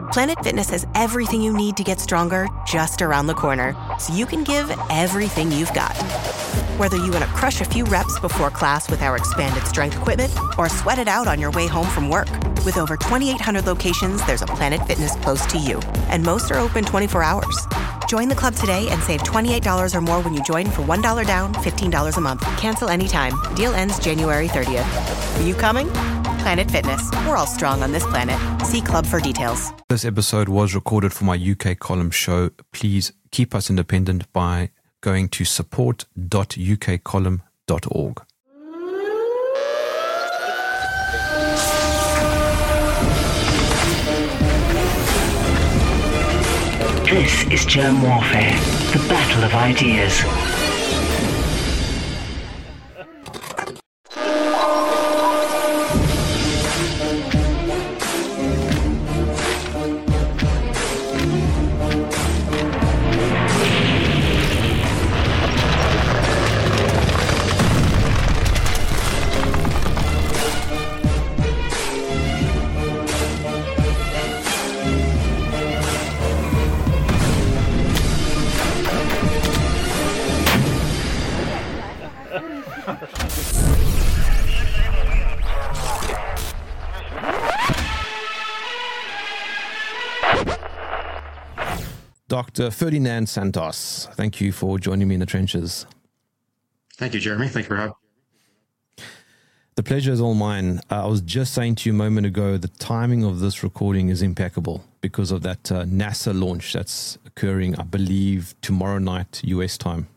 Planet Fitness has everything you need to get stronger just around the corner, so you can give everything you've got. Whether you want to crush a few reps before class with our expanded strength equipment or sweat it out on your way home from work. With over 2,800 locations, there's a Planet Fitness close to you, and most are open 24 hours. Join the club today and save $28 or more when you join for $1 down, $15 a month. Cancel anytime. Deal ends January 30th. Are you coming? Planet Fitness. We're all strong on this planet. See club for details. This episode was recorded for my UK column show. Please keep us independent by going to support.ukcolumn.org. This is Germ Warfare, the battle of ideas. Dr. Ferdinand Santos, thank you for joining me in the trenches. Thank you, Jeremy. Thank you for having me. The pleasure is all mine. I was just saying to you a moment ago, the timing of this recording is impeccable because of that NASA launch that's occurring, I believe, tomorrow night, US time.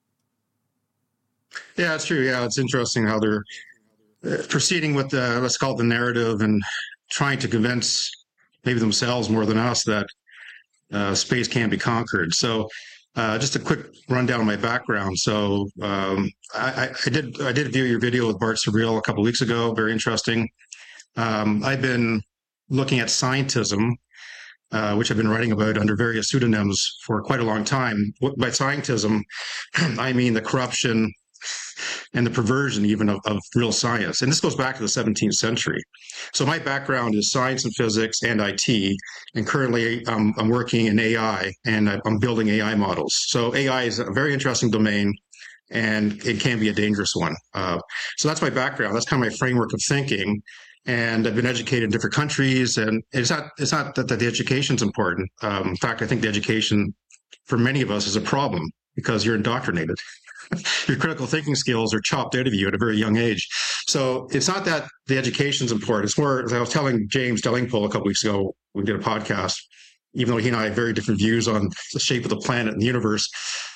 Yeah, it's true. Yeah, it's interesting how they're proceeding with the, let's call it the narrative, and trying to convince maybe themselves more than us that space can be conquered. So just a quick rundown of my background. So I did view your video with Bart Surreal a couple of weeks ago. Very interesting. I've been looking at scientism, which I've been writing about under various pseudonyms for quite a long time. By scientism, I mean the corruption and the perversion even of real science. And this goes back to the 17th century. So my background is science and physics and IT, and currently I'm working in AI, and I'm building AI models. So AI is a very interesting domain, and it can be a dangerous one. So that's my background. That's kind of my framework of thinking. And I've been educated in different countries, and it's not that the education's important. In fact, I think the education for many of us is a problem because you're indoctrinated. Your critical thinking skills are chopped out of you at a very young age. So it's not that the education's important. It's more, as I was telling James Dellingpole a couple weeks ago, we did a podcast, even though he and I have very different views on the shape of the planet and the universe,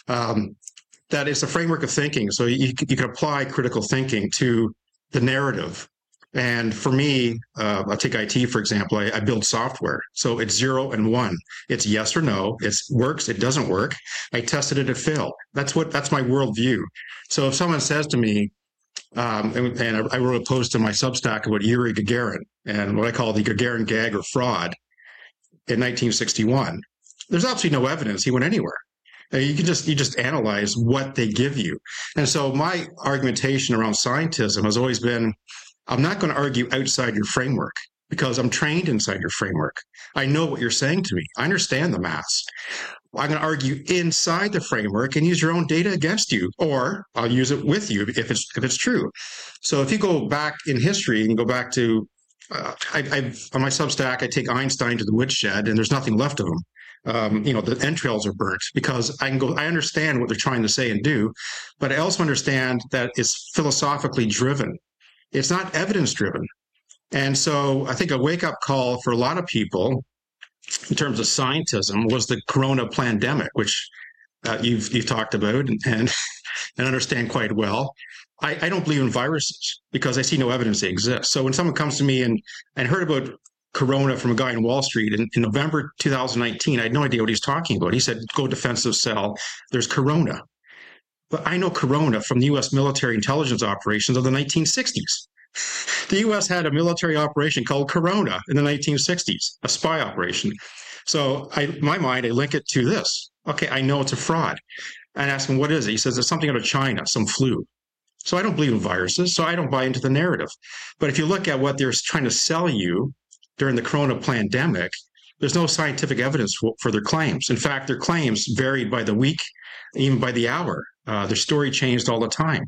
that is a framework of thinking. So you can apply critical thinking to the narrative. And for me, I'll take IT, for example. I build software. So it's 0 and 1. It's yes or no. It works. It doesn't work. I tested it. It failed. That's my worldview. So if someone says to me, and I wrote a post in my Substack about Yuri Gagarin and what I call the Gagarin gag or fraud in 1961, there's absolutely no evidence he went anywhere. You just analyze what they give you. And so my argumentation around scientism has always been, I'm not going to argue outside your framework because I'm trained inside your framework. I know what you're saying to me. I understand the maths. I'm going to argue inside the framework and use your own data against you, or I'll use it with you if it's true. So if you go back in history and go back to, on my Substack, I take Einstein to the woodshed and there's nothing left of him. The entrails are burnt because I understand what they're trying to say and do, but I also understand that it's philosophically driven. It's not evidence-driven. And so I think a wake-up call for a lot of people in terms of scientism was the corona pandemic, which you've talked about and understand quite well. I don't believe in viruses because I see no evidence they exist. So when someone comes to me and heard about corona from a guy in Wall Street in November 2019, I had no idea what he's talking about. He said, go defensive cell, there's corona. But I know corona from the U.S. military intelligence operations of the 1960s. The U.S. had a military operation called Corona in the 1960s, a spy operation. So in my mind, I link it to this. Okay, I know it's a fraud. I ask him, what is it? He says, it's something out of China, some flu. So I don't believe in viruses, so I don't buy into the narrative. But if you look at what they're trying to sell you during the Corona pandemic, There's no scientific evidence for their claims. In fact, their claims varied by the week, even by the hour. Their story changed all the time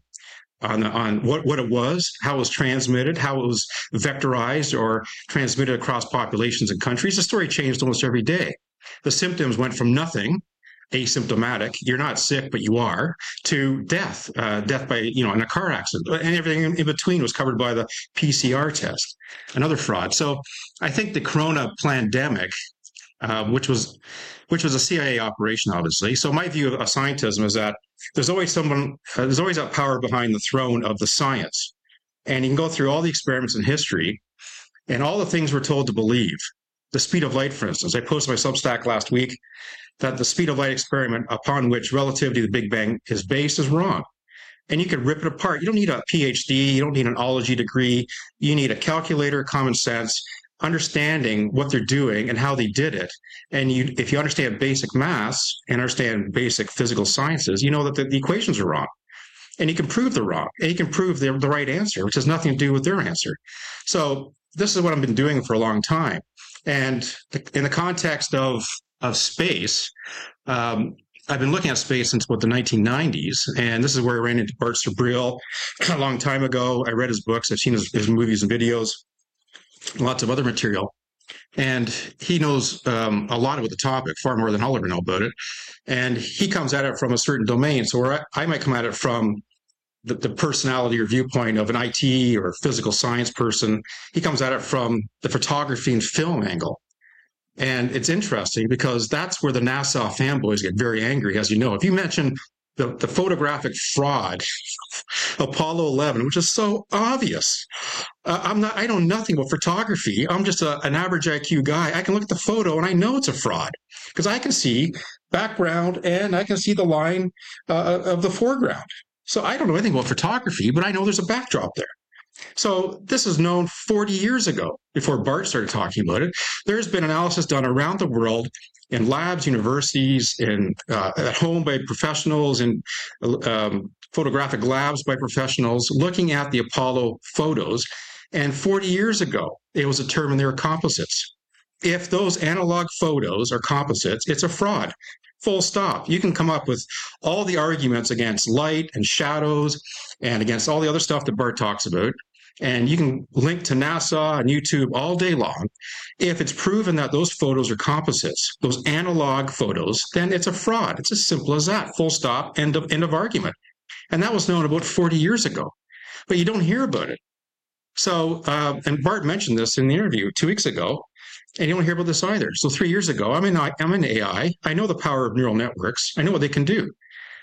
on what it was, how it was transmitted, how it was vectorized or transmitted across populations and countries. The story changed almost every day. The symptoms went from nothing, asymptomatic, you're not sick, but you are, to death, death by, in a car accident. And everything in between was covered by the PCR test, another fraud. So I think the corona pandemic, which was a CIA operation, obviously. So my view of scientism is that there's always that power behind the throne of the science. And you can go through all the experiments in history and all the things we're told to believe. The speed of light, for instance. I posted my Substack last week that the speed of light experiment upon which relativity of the Big Bang is based is wrong. And you can rip it apart. You don't need a PhD. You don't need an ology degree. You need a calculator, common sense, understanding what they're doing and how they did it. And if you understand basic maths and understand basic physical sciences, you know that the equations are wrong. And you can prove they're wrong. And you can prove they're the right answer, which has nothing to do with their answer. So this is what I've been doing for a long time. And in the context of space, I've been looking at space since the 1990s, and this is where I ran into Bart Sabrile a long time ago. I read his books, I've seen his movies and videos, lots of other material, and he knows a lot about the topic, far more than I'll ever know about it. And he comes at it from a certain domain, so where I might come at it from the personality or viewpoint of an IT or physical science person, he comes at it from the photography and film angle. And it's interesting because that's where the NASA fanboys get very angry, as you know. If you mention the photographic fraud, Apollo 11, which is so obvious. I know nothing about photography. I'm just an average IQ guy. I can look at the photo and I know it's a fraud because I can see background and I can see the line of the foreground. So I don't know anything about photography, but I know there's a backdrop there. So this is known 40 years ago, before Bart started talking about it. There's been analysis done around the world in labs, universities, and at home by professionals, and photographic labs by professionals, looking at the Apollo photos. And 40 years ago, it was determined they were composites. If those analog photos are composites, it's a fraud. Full stop. You can come up with all the arguments against light and shadows and against all the other stuff that Bart talks about. And you can link to NASA and YouTube all day long. If it's proven that those photos are composites, those analog photos, then it's a fraud. It's as simple as that. Full stop. End of argument. And that was known about 40 years ago. But you don't hear about it. So, and Bart mentioned this in the interview 2 weeks ago. And you don't hear about this either. So 3 years ago, I'm in AI. I know the power of neural networks. I know what they can do.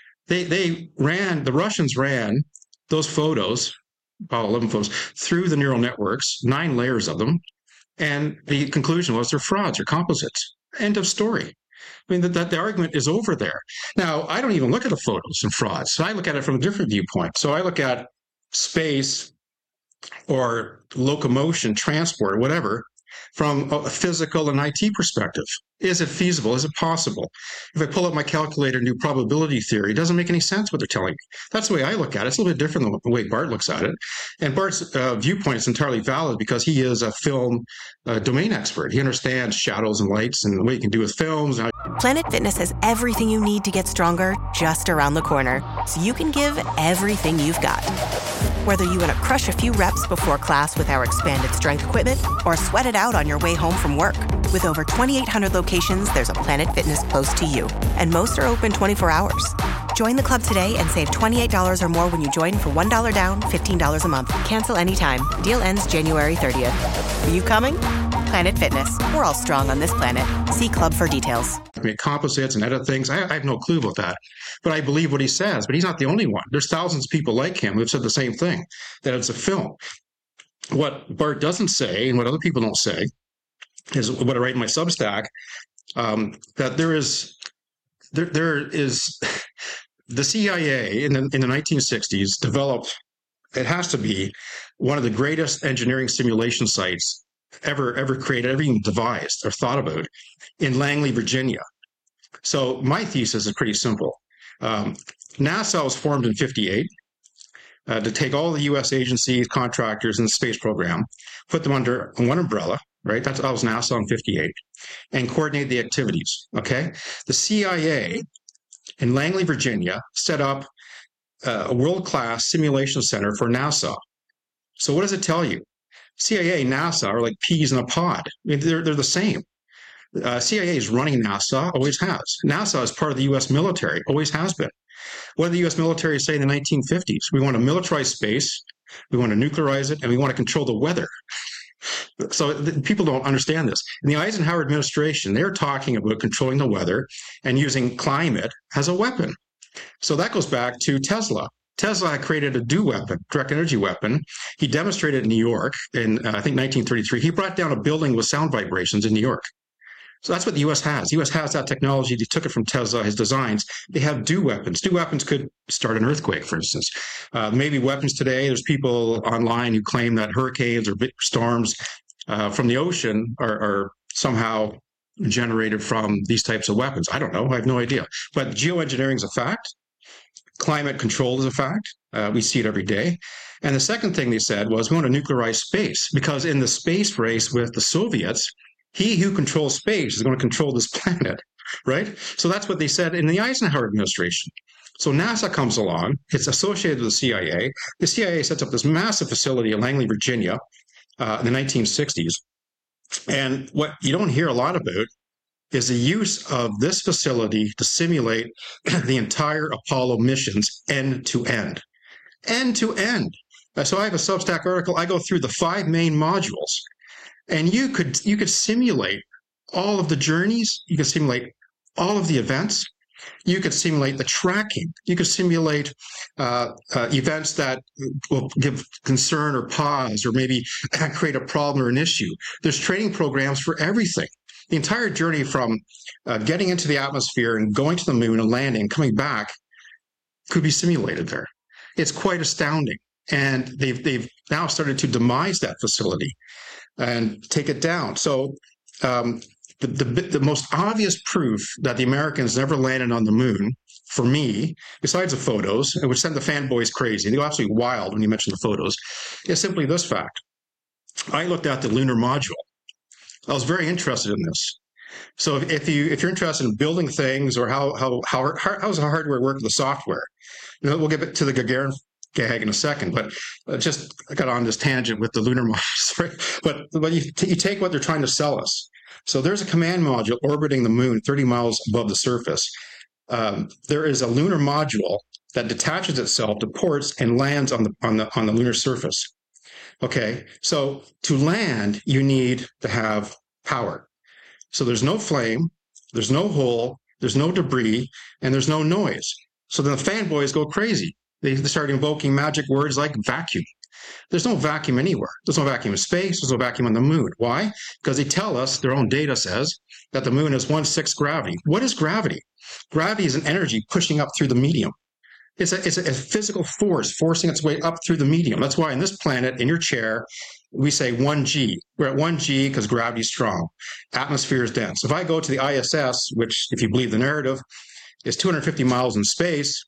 The Russians ran those photos, about 11 photos, through the neural networks, 9 layers of them. And the conclusion was they're frauds, they're composites. End of story. I mean, that the argument is over there. Now, I don't even look at the photos and frauds. So I look at it from a different viewpoint. So I look at space or locomotion, transport, whatever, from a physical and IT perspective. Is it feasible? Is it possible? If I pull up my calculator and do probability theory, it doesn't make any sense what they're telling me. That's the way I look at it. It's a little bit different than the way Bart looks at it. And Bart's viewpoint is entirely valid because he is a film domain expert. He understands shadows and lights and what you can do with films. Planet Fitness has everything you need to get stronger just around the corner, so you can give everything you've got. Whether you want to crush a few reps before class with our expanded strength equipment or sweat it out on your way home from work. With over 2,800 locations, there's a Planet Fitness close to you, and most are open 24 hours. Join the club today and save $28 or more when you join for $1 down, $15 a month. Cancel anytime. Deal ends January 30th. Are you coming? Planet Fitness. We're all strong on this planet. See club for details. I mean, composites and edit things. I have no clue about that. But I believe what he says. But he's not the only one. There's thousands of people like him who have said the same thing, that it's a film. What Bart doesn't say, and what other people don't say, is what I write in my Substack, that there is the CIA in the 1960s developed, it has to be one of the greatest engineering simulation sites ever created, ever even devised or thought about, in Langley, Virginia. So my thesis is pretty simple. NASA was formed in 1958 to take all the U.S. agencies, contractors in the space program, put them under one umbrella, right? That was NASA in 58, and coordinate the activities, okay? The CIA in Langley, Virginia, set up a world-class simulation center for NASA. So what does it tell you? CIA, NASA are like peas in a pod. I mean, they're the same. CIA is running NASA, always has. NASA is part of the U.S. military, always has been. What did the U.S. military say in the 1950s? We want to militarize space, we want to nuclearize it, and we want to control the weather. So people don't understand this. In the Eisenhower administration, they're talking about controlling the weather and using climate as a weapon. So that goes back to Tesla. Tesla created a DEW weapon, direct energy weapon. He demonstrated in New York in, I think, 1933. He brought down a building with sound vibrations in New York. So that's what the U.S. has. The U.S. has that technology. They took it from Tesla, his designs. They have DEW weapons. DEW weapons could start an earthquake, for instance. Maybe weapons today, there's people online who claim that hurricanes or big storms from the ocean are somehow generated from these types of weapons. I don't know. I have no idea. But geoengineering is a fact. Climate control is a fact. We see it every day. And the second thing they said was we want to nuclearize space, because in the space race with the Soviets, he who controls space is going to control this planet, right? So that's what they said in the Eisenhower administration. So NASA comes along. It's associated with the CIA. The CIA sets up this massive facility in Langley, Virginia, in the 1960s. And what you don't hear a lot about is the use of this facility to simulate the entire Apollo missions end to end. End to end. So I have a Substack article. I go through the 5 main modules. And you could simulate all of the journeys. You could simulate all of the events. You could simulate the tracking. You could simulate events that will give concern or pause or maybe create a problem or an issue. There's training programs for everything. The entire journey from getting into the atmosphere and going to the moon and landing, coming back, could be simulated there. It's quite astounding. And they've now started to demise that facility and take it down. So the most obvious proof that the Americans never landed on the moon, for me, besides the photos, which send the fanboys crazy, they go absolutely wild when you mention the photos, is simply this fact. I looked at the lunar module. I was very interested in this. So if you're interested in building things or how's the hardware work with the software, we'll get to the Gagarin gag in a second, but just I got on this tangent with the lunar modules, right? But you take what they're trying to sell us. So there's a command module orbiting the moon 30 miles above the surface. There is a lunar module that detaches itself to ports and lands on the lunar surface. Okay, so to land, you need to have power. So there's no flame, there's no hole, there's no debris, and there's no noise. So then the fanboys go crazy. They start invoking magic words like vacuum. There's no vacuum anywhere. There's no vacuum in space. There's no vacuum on the moon. Why? Because they tell us, their own data says, that the moon is 1/6 gravity. What is gravity? Gravity is an energy pushing up through the medium. It's a physical force forcing its way up through the medium. That's why in this planet, in your chair, we say 1G. We're at 1G because gravity is strong. Atmosphere is dense. If I go to the ISS, which, if you believe the narrative, is 250 miles in space,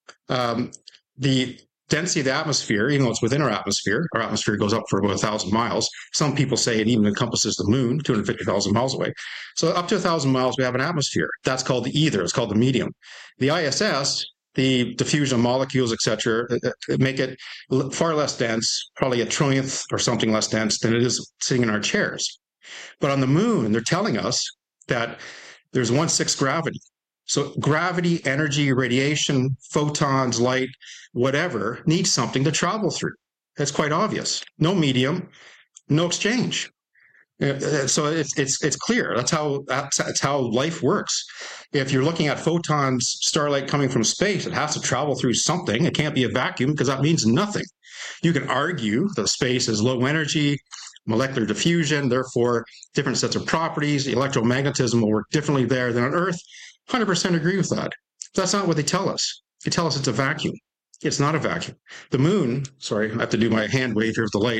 the density of the atmosphere, even though it's within our atmosphere goes up for about 1,000 miles. Some people say it even encompasses the moon, 250,000 miles away. So up to 1,000 miles, we have an atmosphere. That's called the ether. It's called the medium. The ISS, the diffusion of molecules, etc., make it far less dense, probably a trillionth or something less dense than it is sitting in our chairs. But on the moon, they're telling us that there's 1/6 gravity. So gravity, energy, radiation, photons, light, whatever, needs something to travel through. That's quite obvious. No medium, no exchange. So it's clear. That's how life works. If you're looking at photons, starlight coming from space, it has to travel through something. It can't be a vacuum because that means nothing. You can argue that space is low energy, molecular diffusion, therefore different sets of properties. Electromagnetism will work differently there than on Earth. 100% agree with that. That's not what they tell us. They tell us it's a vacuum. It's not a vacuum. The moon, sorry, I have to do my hand wave here with the light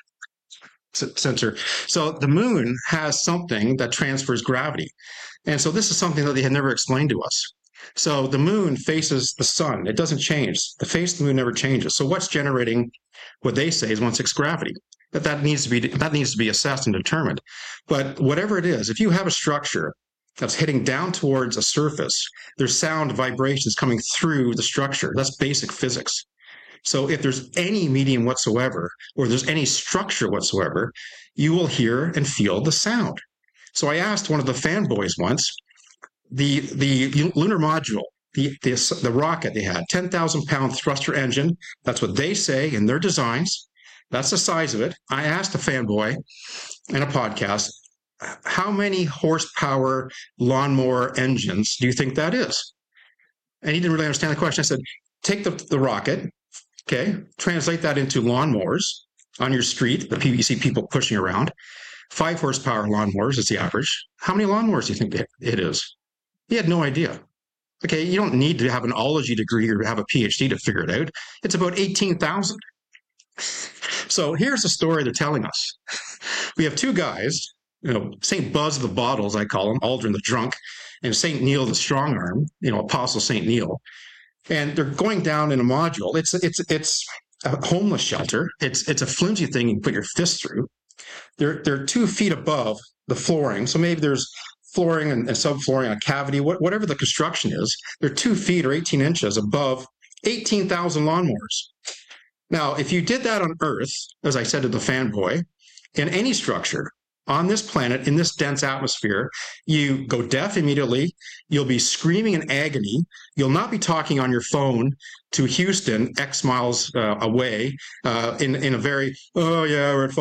sensor. So the moon has something that transfers gravity. And so this is something that they had never explained to us. So the moon faces the sun. It doesn't change. The face of the moon never changes. So what's generating what they say is 1/6 gravity? That needs to be assessed and determined. But whatever it is, if you have a structure that's hitting down towards a surface, there's sound vibrations coming through the structure. That's basic physics. So if there's any medium whatsoever, or there's any structure whatsoever, you will hear and feel the sound. So I asked one of the fanboys once, the lunar module, the rocket they had, 10,000-pound thruster engine. That's what they say in their designs. That's the size of it. I asked a fanboy in a podcast, how many horsepower lawnmower engines do you think that is? And he didn't really understand the question. I said, take the rocket, okay, translate that into lawnmowers on your street, the PVC people pushing around. 5 horsepower lawnmowers is the average. How many lawnmowers do you think it is? He had no idea. Okay, you don't need to have an ology degree or have a PhD to figure it out. It's about 18,000. So here's the story they're telling us. We have 2 guys, St. Buzz of the Bottles, I call him, Aldrin the Drunk, and St. Neil the Strong Arm, Apostle St. Neil. And they're going down in a module. It's a homeless shelter. It's a flimsy thing you can put your fist through. They're 2 feet above the flooring. So maybe there's flooring and subflooring, a cavity, whatever the construction is. They're 2 feet or 18 inches above 18,000 lawnmowers. Now, if you did that on Earth, as I said to the fanboy, in any structure on this planet, in this dense atmosphere, you go deaf immediately. You'll be screaming in agony. You'll not be talking on your phone to Houston, X miles away, in a very, oh, yeah, we're at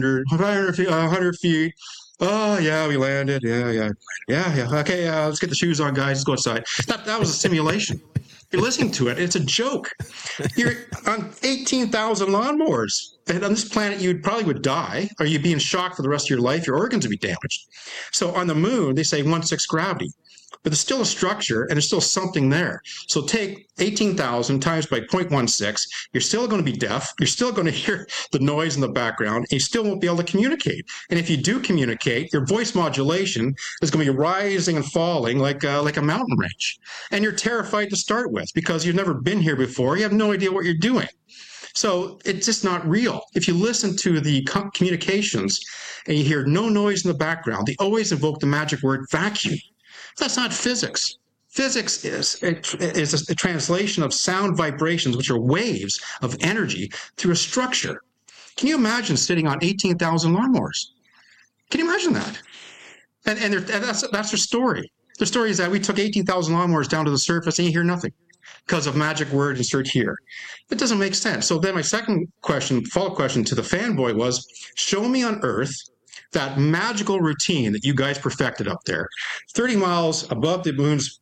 100 feet. Oh, yeah, we landed. Yeah. Okay, let's get the shoes on, guys. Let's go outside. That was a simulation. You're listening to it. It's a joke. You're on 18,000 lawnmowers. And on this planet, you probably would die, or you'd be in shock for the rest of your life. Your organs would be damaged. So on the moon, they say 1/6 gravity. But there's still a structure, and there's still something there. So take 18,000 times by 0.16. You're still going to be deaf. You're still going to hear the noise in the background. And you still won't be able to communicate. And if you do communicate, your voice modulation is going to be rising and falling like a mountain range. And you're terrified to start with because you've never been here before. You have no idea what you're doing. So it's just not real. If you listen to the communications and you hear no noise in the background, they always invoke the magic word vacuum. That's not physics. Physics is a translation of sound vibrations, which are waves of energy through a structure. Can you imagine sitting on 18,000 lawnmowers? Can you imagine that? And that's their story. Their story is that we took 18,000 lawnmowers down to the surface and you hear nothing because of magic word insert here. It doesn't make sense. So then my second question, follow-up question to the fanboy was, show me on Earth that magical routine that you guys perfected up there. 30 miles above the moon's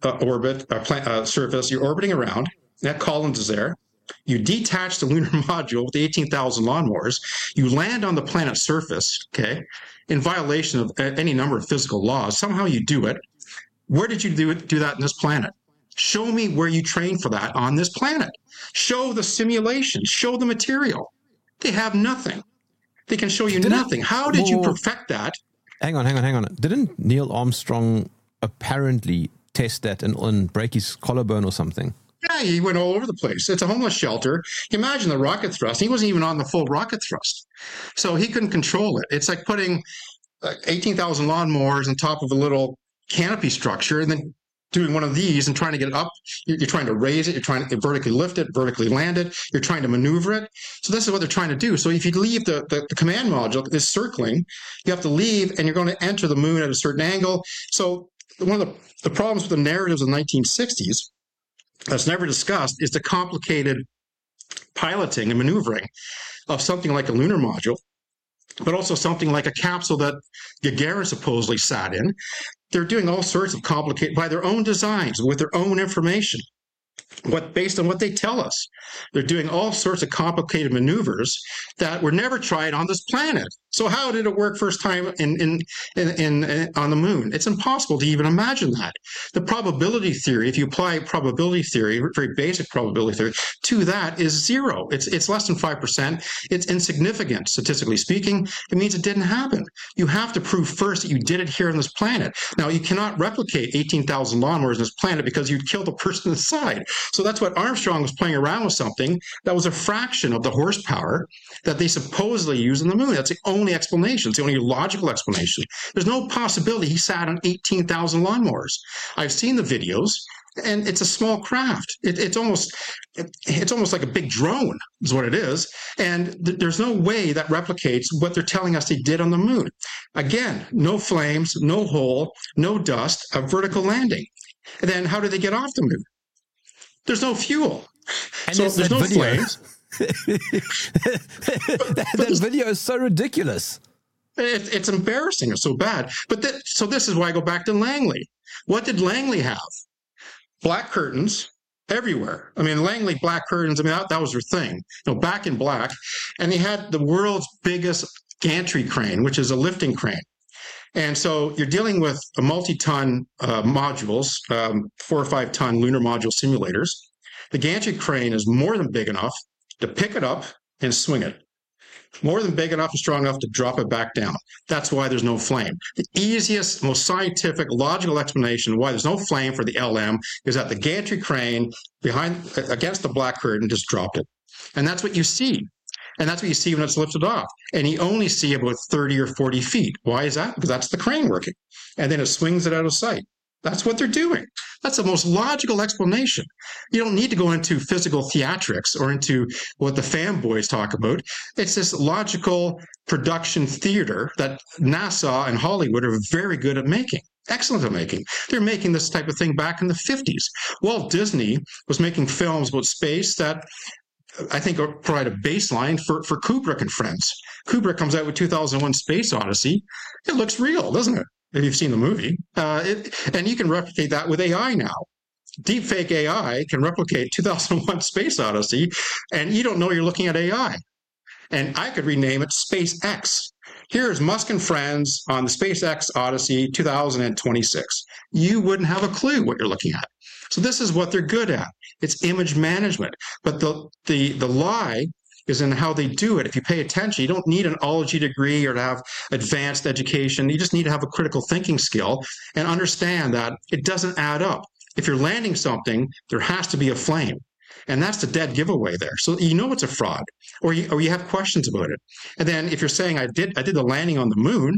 surface, you're orbiting around. That Collins is there. You detach the lunar module with the 18,000 lawnmowers. You land on the planet's surface, okay, in violation of any number of physical laws. Somehow you do it. Where did you do that in this planet? Show me where you trained for that on this planet. Show the simulation. Show the material. They have nothing. They can show you nothing. How did you perfect that? Hang on. Didn't Neil Armstrong apparently test that and break his collarbone or something? Yeah, he went all over the place. It's a homeless shelter. Imagine the rocket thrust. He wasn't even on the full rocket thrust. So he couldn't control it. It's like putting 18,000 lawnmowers on top of a little canopy structure and then doing one of these and trying to get it up. You're trying to raise it. You're trying to vertically lift it, vertically land it. You're trying to maneuver it. So this is what they're trying to do. So if you leave the command module is circling, you have to leave and you're going to enter the moon at a certain angle. So one of the problems with the narratives of the 1960s that's never discussed is the complicated piloting and maneuvering of something like a lunar module, but also something like a capsule that Gagarin supposedly sat in. They're doing all sorts of complicated, by their own designs, with their own information, based on what they tell us. They're doing all sorts of complicated maneuvers that were never tried on this planet. So how did it work first time on the moon? It's impossible to even imagine that. The probability theory, if you apply probability theory, very basic probability theory, to that is zero. It's less than 5%. It's insignificant, statistically speaking. It means it didn't happen. You have to prove first that you did it here on this planet. Now, you cannot replicate 18,000 lawnmowers on this planet because you'd kill the person inside. So that's what Armstrong was playing around with, something that was a fraction of the horsepower that they supposedly use on the moon. That's the only explanation. It's the only logical explanation. There's no possibility he sat on 18,000 lawnmowers. I've seen the videos, and it's a small craft. It's almost like a big drone is what it is. And there's no way that replicates what they're telling us they did on the moon. Again, no flames, no hole, no dust, a vertical landing. And then how did they get off the moon? There's no fuel. And so there's no flames. that video is so ridiculous. It's embarrassing. It's so bad. But so this is why I go back to Langley. What did Langley have? Black curtains everywhere. I mean, Langley black curtains. I mean, that was her thing. Back in black. And he had the world's biggest gantry crane, which is a lifting crane. And so you're dealing with a multi-ton modules, 4 or 5 ton lunar module simulators. The gantry crane is more than big enough to pick it up and swing it. More than big enough and strong enough to drop it back down. That's why there's no flame. The easiest, most scientific, logical explanation why there's no flame for the LM is that the gantry crane against the black curtain just dropped it. And that's what you see. And that's what you see when it's lifted off. And you only see about 30 or 40 feet. Why is that? Because that's the crane working. And then it swings it out of sight. That's what they're doing. That's the most logical explanation. You don't need to go into physical theatrics or into what the fanboys talk about. It's this logical production theater that NASA and Hollywood are very good at making. Excellent at making. They're making this type of thing back in the 50s. Walt Disney was making films about space that I think provide a baseline for Kubrick and friends. Kubrick comes out with 2001 Space Odyssey. It looks real, doesn't it? If you've seen the movie. And you can replicate that with AI now. Deepfake AI can replicate 2001 Space Odyssey, and you don't know you're looking at AI. And I could rename it SpaceX. Here's Musk and friends on the SpaceX Odyssey 2026. You wouldn't have a clue what you're looking at. So this is what they're good at. It's image management. But the lie is in how they do it. If you pay attention, you don't need an ology degree or to have advanced education. You just need to have a critical thinking skill and understand that it doesn't add up. If you're landing something, there has to be a flame. And that's the dead giveaway there. So you know it's a fraud, or you have questions about it. And then if you're saying I did the landing on the moon,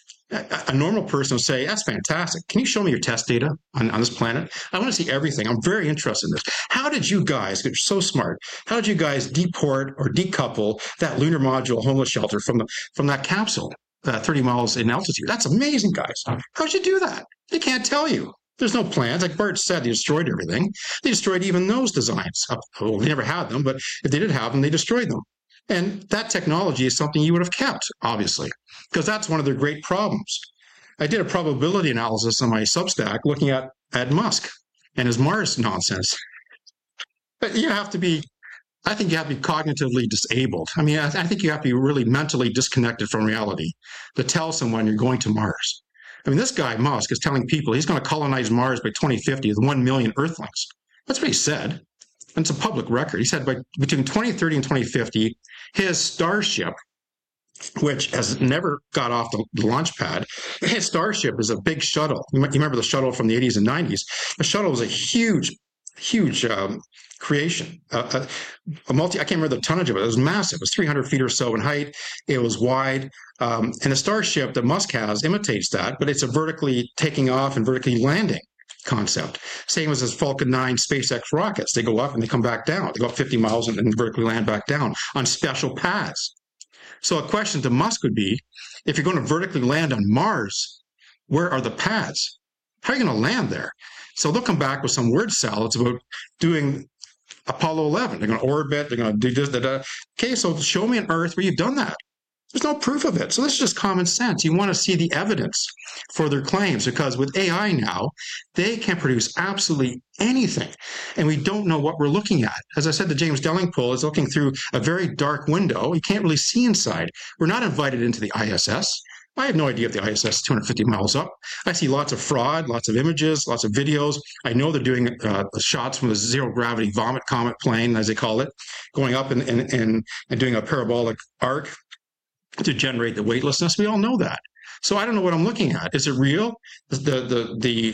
a normal person will say, that's fantastic. Can you show me your test data on this planet? I want to see everything. I'm very interested in this. How did you guys, you're so smart, how did you guys deport or decouple that lunar module homeless shelter from that capsule 30 miles in altitude? That's amazing, guys. How'd you do that? They can't tell you. There's no plans. Like Bart said, they destroyed everything. They destroyed even those designs. Well, they never had them, but if they did have them, they destroyed them. And that technology is something you would have kept, obviously, because that's one of their great problems. I did a probability analysis on my Substack looking at Musk and his Mars nonsense. But I think you have to be cognitively disabled. I mean, I think you have to be really mentally disconnected from reality to tell someone you're going to Mars. I mean, this guy, Musk, is telling people he's going to colonize Mars by 2050 with 1 million Earthlings. That's what he said. And it's a public record. He said between 2030 and 2050, his Starship, which has never got off the launch pad, his Starship is a big shuttle. You remember the shuttle from the 80s and 90s. The shuttle was a huge creation. I can't remember the tonnage of it. It was massive. It was 300 feet or so in height. It was wide. And the Starship that Musk has imitates that, but it's a vertically taking off and vertically landing concept. Same as his Falcon 9 SpaceX rockets. They go up and they come back down. They go up 50 miles and vertically land back down on special paths. So a question to Musk would be, if you're going to vertically land on Mars, where are the paths? How are you going to land there? So they'll come back with some word salad. It's about doing Apollo 11. They're going to orbit. They're going to do this. Okay, so show me on Earth where you've done that. There's no proof of it. So this is just common sense. You want to see the evidence for their claims, because with AI now, they can produce absolutely anything. And we don't know what we're looking at. As I said, the James Delingpole is looking through a very dark window. You can't really see inside. We're not invited into the ISS. I have no idea if the ISS is 250 miles up. I see lots of fraud, lots of images, lots of videos. I know they're doing shots from the zero-gravity vomit comet plane, as they call it, going up and doing a parabolic arc to generate the weightlessness. We all know that. So I don't know what I'm looking at. Is it real? The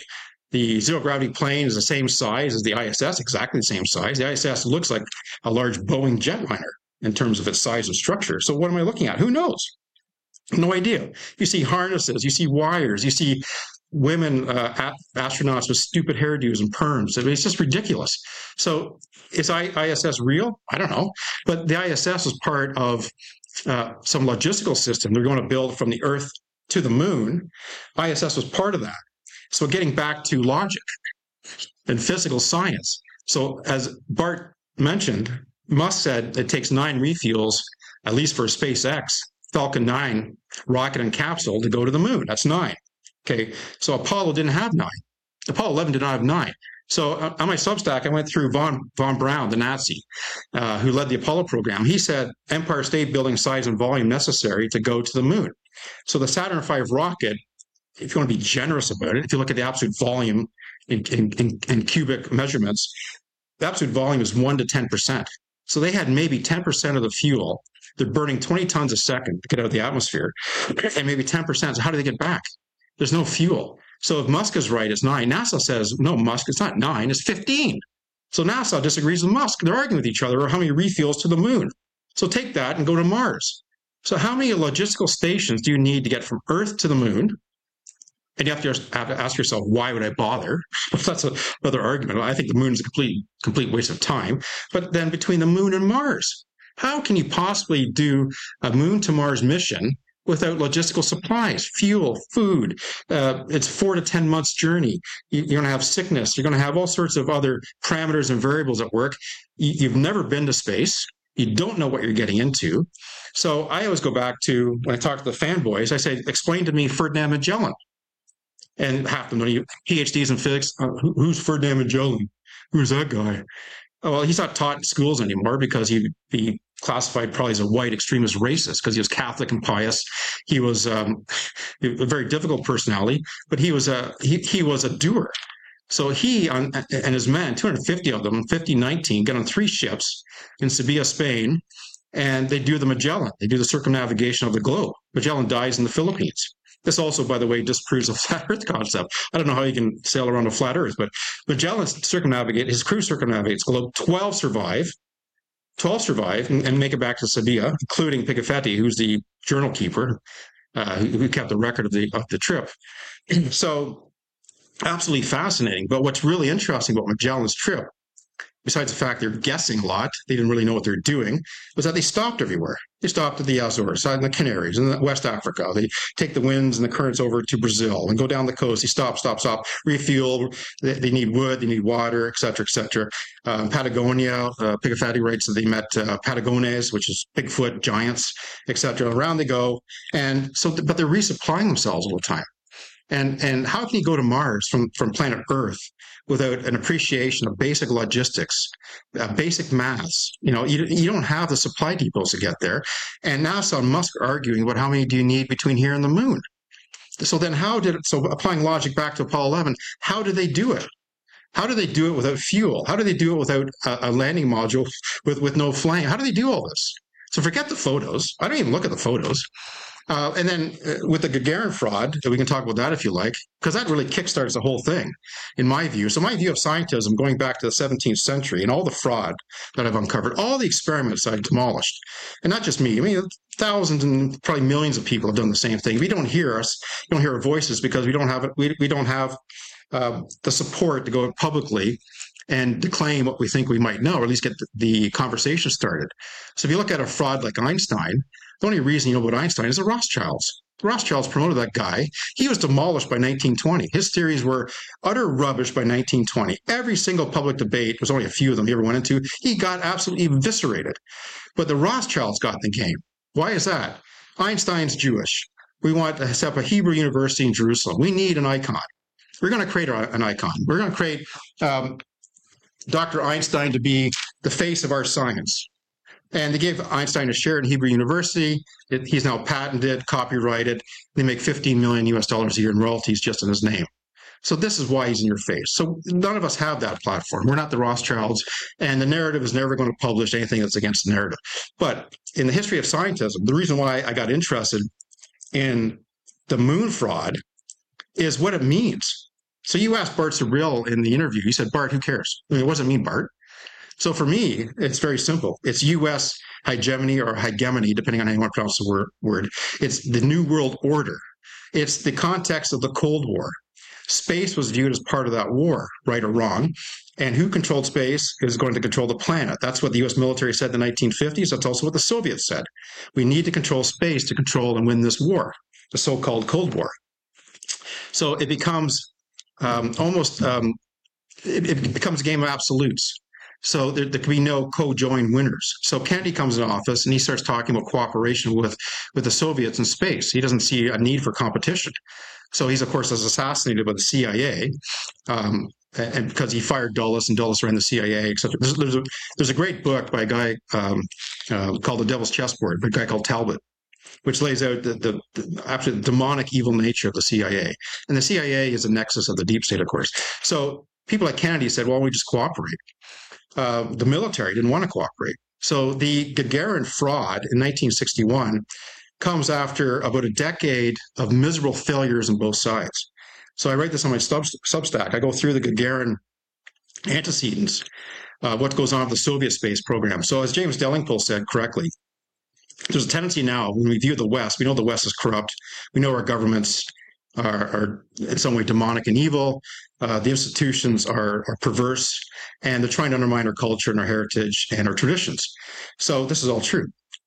The zero gravity plane is the same size as the ISS, exactly the same size. The ISS looks like a large Boeing jetliner in terms of its size and structure. So what am I looking at? Who knows? No idea. You see harnesses, you see wires, you see women astronauts with stupid hairdos and perms. I mean, it's just ridiculous. So is ISS real? I don't know. But the ISS is part of some logistical system they're going to build from the Earth to the moon. ISS was part of that. So getting back to logic and physical science. So as Bart mentioned, Musk said it takes 9 refuels, at least for SpaceX, Falcon 9 rocket and capsule to go to the moon. That's 9. Okay, so Apollo didn't have 9. Apollo 11 did not have 9. So on my Substack, I went through von Braun, the Nazi, who led the Apollo program. He said Empire State Building size and volume necessary to go to the moon. So the Saturn V rocket, if you want to be generous about it, if you look at the absolute volume in cubic measurements, the absolute volume is 1 to 10%. So they had maybe 10% of the fuel. They're burning 20 tons a second to get out of the atmosphere, and maybe 10%. So how do they get back? There's no fuel. So if Musk is right, it's 9. NASA says, no, Musk, it's not 9, it's 15. So NASA disagrees with Musk. They're arguing with each other over how many refuels to the moon. So take that and go to Mars. So how many logistical stations do you need to get from Earth to the moon? And you have to ask yourself, why would I bother? That's another argument. I think the moon is a complete waste of time. But then between the moon and Mars, how can you possibly do a moon to Mars mission without logistical supplies, fuel, food? It's 4 to 10 months journey. You're going to have sickness. You're going to have all sorts of other parameters and variables at work. You've never been to space. You don't know what you're getting into. So I always go back to, when I talk to the fanboys, I say, explain to me Ferdinand Magellan. And half of them, PhDs in physics, who's Ferdinand Magellan? Who's that guy? Oh, well, he's not taught in schools anymore because he'd be classified probably as a white extremist racist because he was Catholic and pious. He was a very difficult personality, but he was a doer. So he and his men, 250 of them, 50-19, get on 3 ships in Sevilla, Spain, and they do the Magellan. They do the circumnavigation of the globe. Magellan dies in the Philippines. This also, by the way, disproves the flat Earth concept. I don't know how you can sail around a flat Earth, but Magellan his crew circumnavigates the globe. 12 survive and make it back to Sevilla, including Pigafetti, who's the journal keeper, who kept the record of the trip. So absolutely fascinating. But what's really interesting about Magellan's trip, besides the fact they're guessing a lot, they didn't really know what they're doing, was that they stopped everywhere. They stopped at the Azores, and the Canaries, and West Africa. They take the winds and the currents over to Brazil and go down the coast. They stop, refuel. They need wood, they need water, et cetera, et cetera. Patagonia, Pigafetti writes that they met Patagones, which is Bigfoot giants, et cetera. Around they go. And so, but they're resupplying themselves all the time. And how can you go to Mars from planet Earth without an appreciation of basic logistics, basic maths? You don't have the supply depots to get there. And NASA and Musk are arguing about how many do you need between here and the moon. So then so applying logic back to Apollo 11, how did they do it? How do they do it without fuel? How do they do it without a landing module with no flame? How do they do all this? So forget the photos. I don't even look at the photos. And then with the Gagarin fraud, we can talk about that if you like, because that really kickstarts the whole thing, in my view. So my view of scientism, going back to the 17th century and all the fraud that I've uncovered, all the experiments I've demolished, and not just me. I mean, thousands and probably millions of people have done the same thing. We don't hear us, you don't hear our voices because we don't have we don't have the support to go publicly and to claim what we think we might know, or at least get the conversation started. So if you look at a fraud like Einstein, the only reason you know about Einstein is the Rothschilds. The Rothschilds promoted that guy. He was demolished by 1920. His theories were utter rubbish by 1920. Every single public debate, there's only a few of them he ever went into, he got absolutely eviscerated. But the Rothschilds got the game. Why is that? Einstein's Jewish. We want to set up a Hebrew university in Jerusalem. We need an icon. We're going to create an icon. We're going to create Dr. Einstein to be the face of our science. And they gave Einstein a share in Hebrew University. He's now patented, copyrighted. They make $15 million a year in royalties just in his name. So this is why he's in your face. So none of us have that platform. We're not the Rothschilds, and the narrative is never going to publish anything that's against the narrative. But in the history of scientism, the reason why I got interested in the moon fraud is what it means. So you asked Bart Sibrel in the interview. He said, Bart, who cares? I mean, what does it mean, Bart? So for me, it's very simple. It's U.S. hegemony or hegemony, depending on how you want to pronounce the word. It's the New World Order. It's the context of the Cold War. Space was viewed as part of that war, right or wrong. And who controlled space is going to control the planet. That's what the U.S. military said in the 1950s. That's also what the Soviets said. We need to control space to control and win this war, the so-called Cold War. So it becomes it becomes a game of absolutes. So there can be no co-joined winners. So Kennedy comes into office and he starts talking about cooperation with the Soviets in space. He doesn't see a need for competition. So he's, of course, assassinated by the CIA, and because he fired Dulles and Dulles ran the CIA, etc. There's a great book by a guy called The Devil's Chessboard, by a guy called Talbot, which lays out the absolute demonic evil nature of the CIA. And the CIA is a nexus of the deep state, of course. So people like Kennedy said, well, we just cooperate. The military didn't want to cooperate. So the Gagarin fraud in 1961 comes after about a decade of miserable failures on both sides. So I write this on my Substack. I go through the Gagarin antecedents, what goes on with the Soviet space program. So as James Delingpole said correctly, there's a tendency now when we view the West, we know the West is corrupt. We know our governments are in some way demonic and evil. The institutions are perverse, and they're trying to undermine our culture and our heritage and our traditions. So this is all true.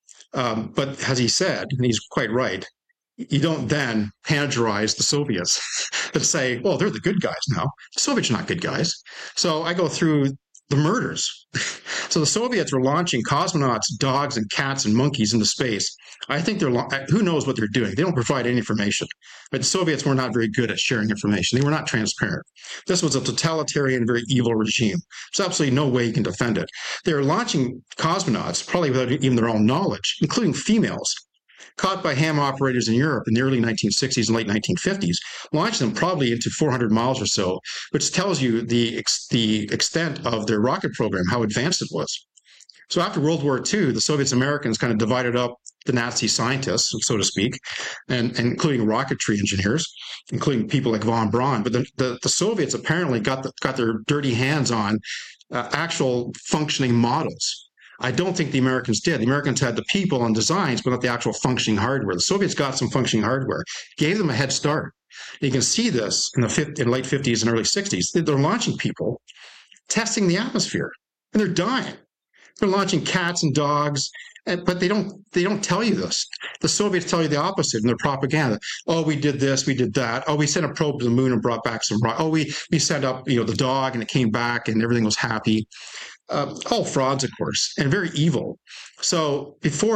But as he said, and he's quite right, you don't then panegyrize the Soviets and say, well, they're the good guys now. The Soviets are not good guys. So I go through the murders. So the Soviets were launching cosmonauts, dogs, and cats and monkeys into space. I think who knows what they're doing? They don't provide any information. But the Soviets were not very good at sharing information. They were not transparent. This was a totalitarian, very evil regime. There's absolutely no way you can defend it. They were launching cosmonauts, probably without even their own knowledge, including females, caught by ham operators in Europe in the early 1960s and late 1950s, launched them probably into 400 miles or so, which tells you the extent of their rocket program, how advanced it was. So after World War II, the Soviets and Americans kind of divided up the Nazi scientists, so to speak, and including rocketry engineers, including people like von Braun. But the Soviets apparently got their dirty hands on actual functioning models. I don't think the Americans did. The Americans had the people and designs, but not the actual functioning hardware. The Soviets got some functioning hardware, gave them a head start. You can see this in the late 50s and early 60s. They're launching people, testing the atmosphere, and they're dying. They're launching cats and dogs, but they don't tell you this. The Soviets tell you the opposite in their propaganda. Oh, we did this, we did that. Oh, we sent a probe to the moon and brought back some rock. Oh, we sent up the dog and it came back and everything was happy. All frauds, of course, and very evil. So before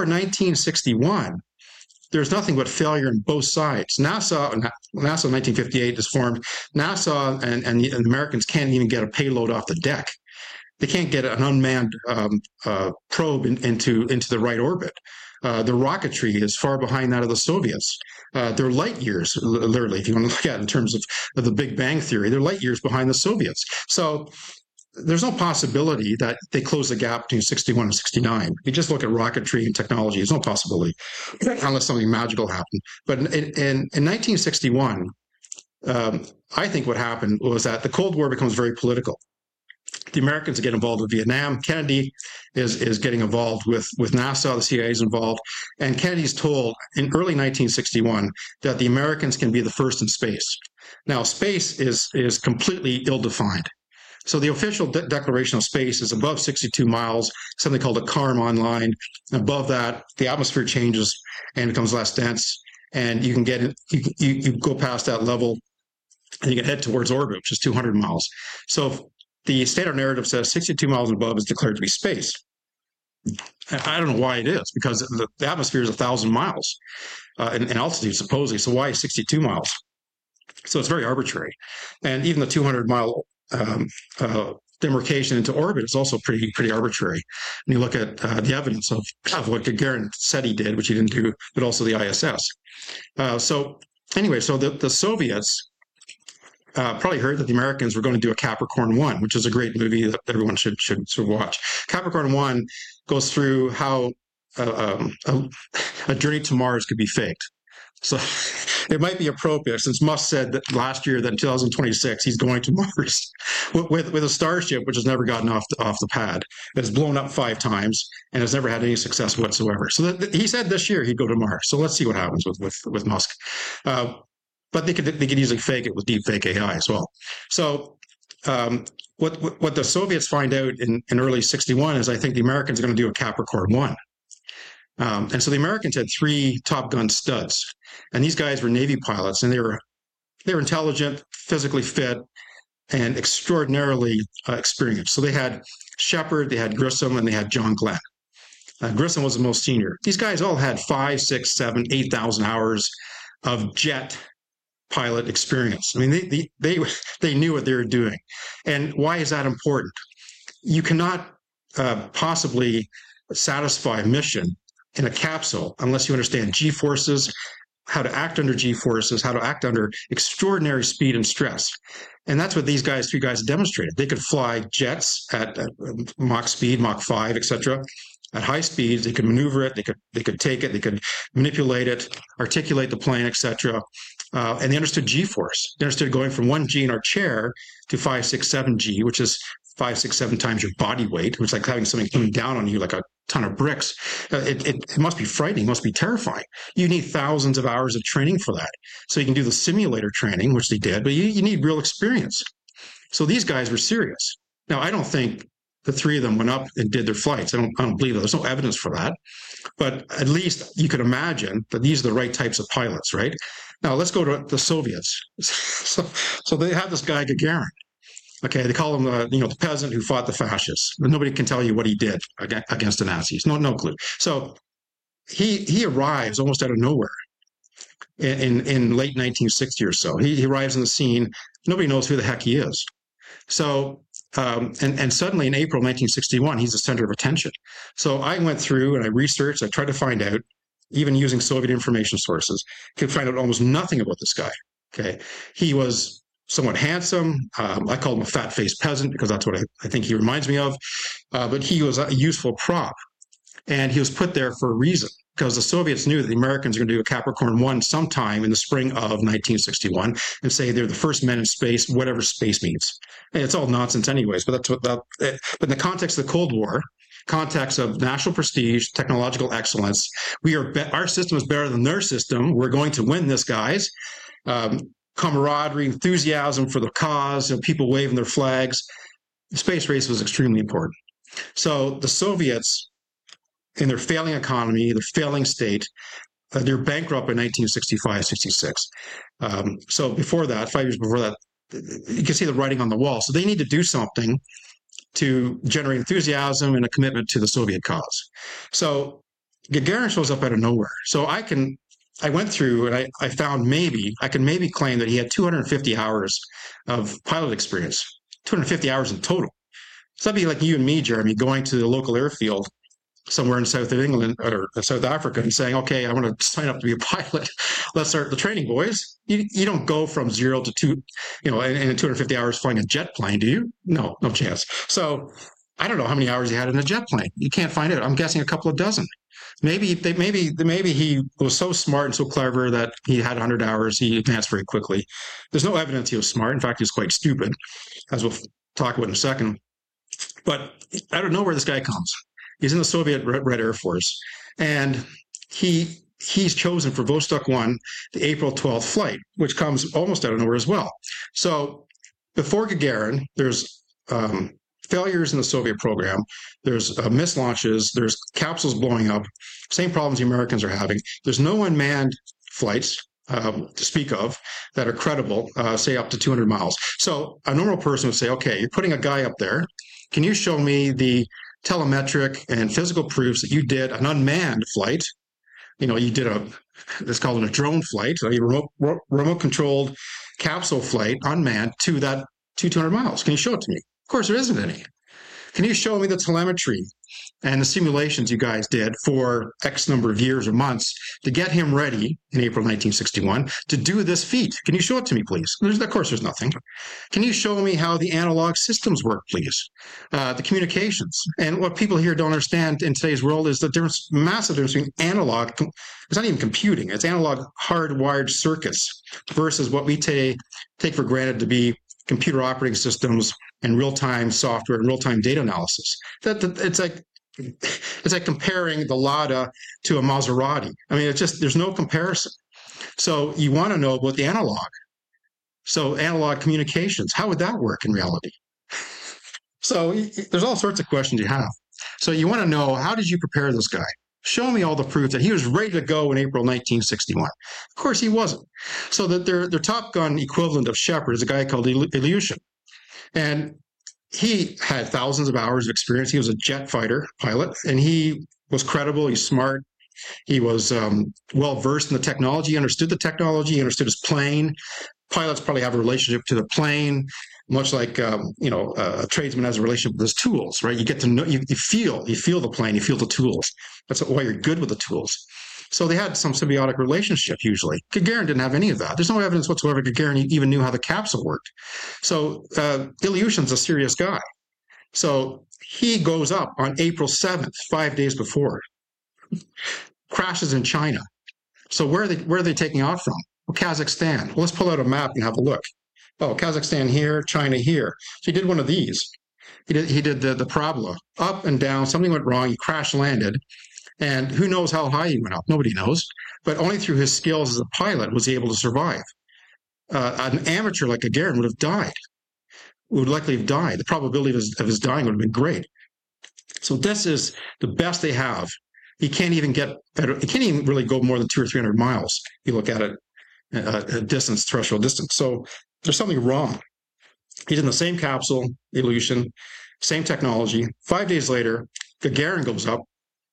1961, there's nothing but failure on both sides. NASA in 1958 is formed. NASA and the Americans can't even get a payload off the deck. They can't get an unmanned probe into the right orbit. The rocketry is far behind that of the Soviets. They're light years, literally, if you want to look at it in terms of the Big Bang Theory, they're light years behind the Soviets. So there's no possibility that they close the gap between 61 and 69. If you just look at rocketry and technology, there's no possibility unless something magical happened. But in 1961, I think what happened was that the Cold War becomes very political. The Americans get involved with Vietnam. Kennedy is getting involved with NASA. The CIA is involved. And Kennedy's told in early 1961 that the Americans can be the first in space. Now, space is completely ill-defined. So the official declaration of space is above 62 miles, something called a Kármán line. Above that, the atmosphere changes and becomes less dense. And you can you go past that level and you can head towards orbit, which is 200 miles. So the standard narrative says 62 miles above is declared to be space. I don't know why it is, because the atmosphere is 1,000 miles in altitude, supposedly. So why 62 miles? So it's very arbitrary. And even the 200-mile demarcation into orbit is also pretty arbitrary. And you look at the evidence of what Gagarin said he did, which he didn't do, but also the ISS. So the Soviets probably heard that the Americans were going to do a Capricorn 1, which is a great movie that everyone should watch. Capricorn 1 goes through how a journey to Mars could be faked. So it might be appropriate since Musk said that last year that in 2026 he's going to Mars with a Starship, which has never gotten off the pad. It's blown up 5 times and has never had any success whatsoever. So he said this year he'd go to Mars. So let's see what happens with Musk. But they could easily fake it with deep fake AI as well. So what the Soviets find out in early 61 is I think the Americans are going to do a Capricorn 1. And so the Americans had 3 Top Gun studs, and these guys were Navy pilots, and they were intelligent, physically fit, and extraordinarily experienced. So they had Shepard, they had Grissom, and they had John Glenn. Grissom was the most senior. These guys all had 5, 6, 7, 8,000 hours of jet pilot experience. I mean, they knew what they were doing. And why is that important? You cannot possibly satisfy a mission in a capsule unless you understand G-forces, how to act under G-forces, how to act under extraordinary speed and stress. And that's what these 3 guys demonstrated. They could fly jets at Mach speed, Mach 5, etc. At high speeds. They could maneuver it, they could take it, they could manipulate it, articulate the plane, etc. And they understood G-force. They understood going from 1 G in our chair to 5, 6, 7 G, which is 5, 6, 7 times your body weight, which is like having something coming down on you like a ton of bricks. It must be frightening, it must be terrifying. You need thousands of hours of training for that. So you can do the simulator training, which they did, but you need real experience. So these guys were serious. Now, I don't think the 3 of them went up and did their flights. I don't believe that. There's no evidence for that. But at least you could imagine that these are the right types of pilots, right? Now, let's go to the Soviets. So they have this guy, Gagarin. Okay, they call him the peasant who fought the fascists. Nobody can tell you what he did against the Nazis. No clue. So he arrives almost out of nowhere in late 1960 or so. He arrives on the scene. Nobody knows who the heck he is. So and suddenly in April 1961, he's the center of attention. So I went through and I researched. I tried to find out, even using Soviet information sources, could find out almost nothing about this guy. Okay, he was somewhat handsome. I call him a fat-faced peasant because that's what I think he reminds me of. But he was a useful prop. And he was put there for a reason, because the Soviets knew that the Americans were going to do a Capricorn 1 sometime in the spring of 1961 and say they're the first men in space, whatever space means. And it's all nonsense anyways, but that's but in the context of the Cold War, context of national prestige, technological excellence, our system is better than their system. We're going to win this, guys. Camaraderie, enthusiasm for the cause, people waving their flags. The space race was extremely important. So the Soviets, in their failing economy, their failing state, they're bankrupt in 1965, 66. So before that, 5 years before that, you can see the writing on the wall. So they need to do something to generate enthusiasm and a commitment to the Soviet cause. So Gagarin shows up out of nowhere. So I went through and I found I can maybe claim that he had 250 hours of pilot experience, 250 hours in total. So that'd be like you and me, Jeremy, going to the local airfield somewhere in south of England or South Africa and saying, okay, I want to sign up to be a pilot. Let's start the training, boys. You don't go from 0 to 2, in 250 hours flying a jet plane, do you? No chance. So I don't know how many hours he had in a jet plane. You can't find out. I'm guessing a couple of dozen. Maybe he was so smart and so clever that he had 100 hours. He advanced very quickly. There's no evidence he was smart. In fact, he was quite stupid, as we'll talk about in a second. But I don't know where this guy comes. He's in the Soviet Red Air Force, and he's chosen for Vostok 1, the April 12th flight, which comes almost out of nowhere as well. So before Gagarin, there's failures in the Soviet program. There's mislaunches. There's capsules blowing up. Same problems the Americans are having. There's no unmanned flights to speak of that are credible, say up to 200 miles. So a normal person would say, okay, you're putting a guy up there. Can you show me the telemetric and physical proofs that you did an unmanned flight? You did it's called a drone flight, a remote controlled capsule flight, unmanned, to 200 miles. Can you show it to me? Of course, there isn't any. Can you show me the telemetry and the simulations you guys did for X number of years or months to get him ready in April 1961 to do this feat? Can you show it to me, please? Of course, there's nothing. Can you show me how the analog systems work, please? The communications. And what people here don't understand in today's world is that there's massive difference between analog, it's not even computing, it's analog hardwired circuits versus what we take for granted to be computer operating systems and real-time software and real-time data analysis. It's like comparing the Lada to a Maserati. I mean, there's no comparison. So you want to know about the analog. So analog communications, how would that work in reality? So there's all sorts of questions you have. So you want to know, how did you prepare this guy? Show me all the proof that he was ready to go in April 1961. Of course, he wasn't. So that their Top Gun equivalent of Shepard is a guy called Ilyushin. And he had thousands of hours of experience. He was a jet fighter pilot, and he was credible. He's smart. He was well-versed in the technology. He understood the technology. He understood his plane. Pilots probably have a relationship to the plane, much like a tradesman has a relationship with his tools, right? You get to know, you feel the plane, you feel the tools. That's why you're good with the tools. So they had some symbiotic relationship usually. Gagarin didn't have any of that. There's no evidence whatsoever Gagarin even knew how the capsule worked. So Ilyushin's a serious guy. So he goes up on April 7th, 5 days before, crashes in China. So where are they taking off from? Well, Kazakhstan. Well, let's pull out a map and have a look. Oh, Kazakhstan here, China here. So he did one of these. He did the parabola, up and down. Something went wrong. He crash landed. And who knows how high he went up? Nobody knows. But only through his skills as a pilot was he able to survive. An amateur like Gagarin would have died. Would likely have died. The probability of his dying would have been great. So this is the best they have. He can't even really go more than 200 or 300 miles. You look at it, a threshold distance. So there's something wrong. He's in the same capsule, Ilyushin, same technology. 5 days later, Gagarin goes up,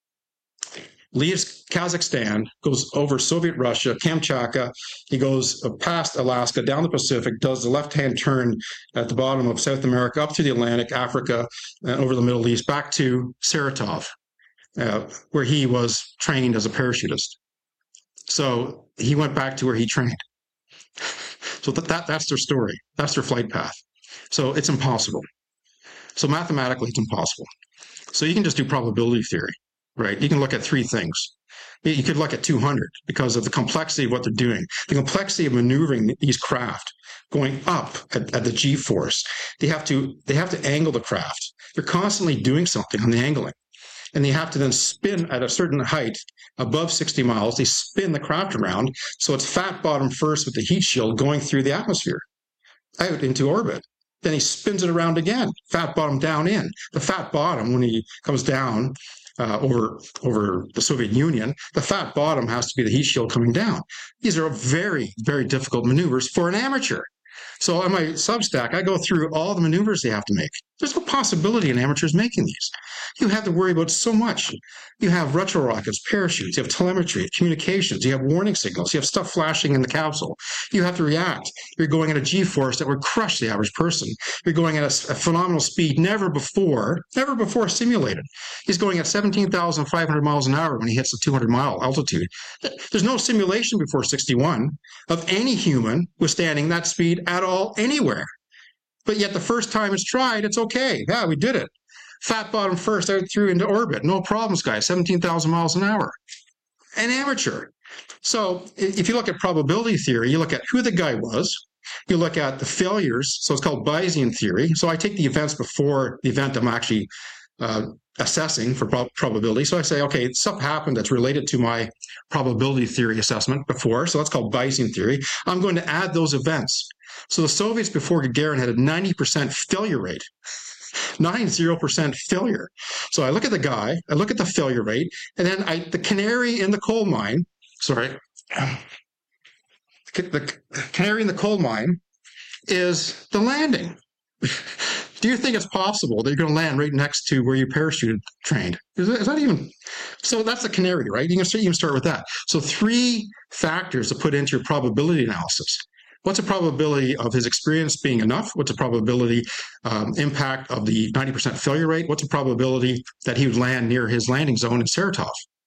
leaves Kazakhstan, goes over Soviet Russia, Kamchatka. He goes past Alaska, down the Pacific, does the left-hand turn at the bottom of South America, up through the Atlantic, Africa, over the Middle East, back to Saratov, where he was trained as a parachutist. So he went back to where he trained. So that's their story. That's their flight path. So it's impossible. So mathematically, it's impossible. So you can just do probability theory, right? You can look at three things. You could look at 200 because of the complexity of what they're doing, the complexity of maneuvering these craft, going up at the G-force. They have to angle the craft. They're constantly doing something on the angling. And they have to then spin at a certain height above 60 miles. They spin the craft around. So it's fat bottom first with the heat shield going through the atmosphere out into orbit. Then he spins it around again, fat bottom down in. The fat bottom, when he comes down over the Soviet Union, the fat bottom has to be the heat shield coming down. These are very, very difficult maneuvers for an amateur. So on my Substack, I go through all the maneuvers they have to make. There's no possibility an amateur is making these. You have to worry about so much. You have retro rockets, parachutes, you have telemetry, communications, you have warning signals, you have stuff flashing in the capsule. You have to react. You're going at a G-force that would crush the average person. You're going at a phenomenal speed never before simulated. He's going at 17,500 miles an hour when he hits the 200-mile altitude. There's no simulation before 61 of any human withstanding that speed at all anywhere. But yet the first time it's tried, it's okay. Yeah, we did it. Fat bottom first, out through into orbit. No problems, guys. 17,000 miles an hour. An amateur. So if you look at probability theory, you look at who the guy was. You look at the failures. So it's called Bayesian theory. So I take the events before the event I'm actually assessing for probability. So I say, okay, stuff happened that's related to my probability theory assessment before. So that's called Bayesian theory. I'm going to add those events. So the Soviets before Gagarin had a 90% failure rate. 90% failure. So I look at the guy, I look at the failure rate, and then the canary in the coal mine, the canary in the coal mine is the landing. Do you think it's possible that you're going to land right next to where you parachuted trained? Is that even? So that's the canary, right? You can start with that. So three factors to put into your probability analysis. What's the probability of his experience being enough? What's the probability impact of the 90% failure rate? What's the probability that he would land near his landing zone in Saratov?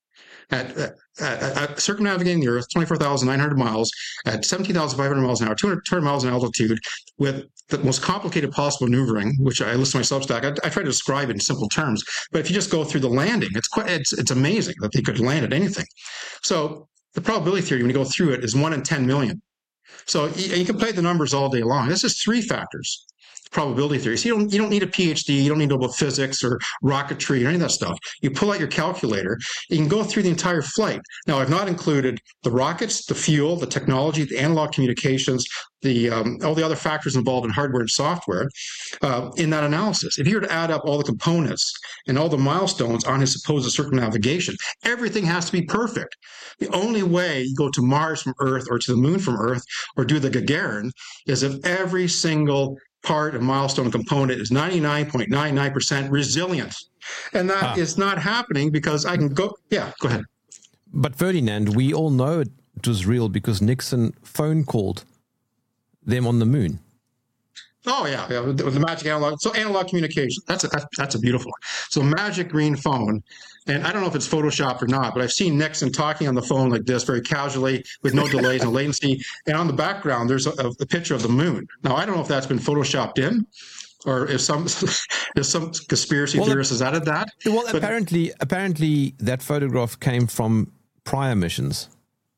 At circumnavigating the Earth, 24,900 miles at 17,500 miles an hour, 200 miles in altitude, with the most complicated possible maneuvering, which I list in my Substack. I try to describe it in simple terms, but if you just go through the landing, it's amazing that they could land at anything. So the probability theory, when you go through it, is 1 in 10 million. So you can play the numbers all day long. This is 3 factors. Probability theory. So you don't need a PhD. You don't need to know about physics or rocketry or any of that stuff. You pull out your calculator. You can go through the entire flight. Now, I've not included the rockets, the fuel, the technology, the analog communications, all the other factors involved in hardware and software in that analysis. If you were to add up all the components and all the milestones on his supposed circumnavigation, everything has to be perfect. The only way you go to Mars from Earth or to the moon from Earth or do the Gagarin is if every single part of milestone component is 99.99% resilient. And that is not happening because I can go, go ahead. But Ferdinand, we all know it was real because Nixon phone called them on the moon. Oh, yeah, the magic analog. So analog communication, that's a beautiful one. So magic green phone, and I don't know if it's Photoshopped or not, but I've seen Nixon talking on the phone like this very casually with no delays and latency. And on the background, there's a picture of the moon. Now, I don't know if that's been Photoshopped in or if some conspiracy theorist has added that. Well, but apparently that photograph came from prior missions.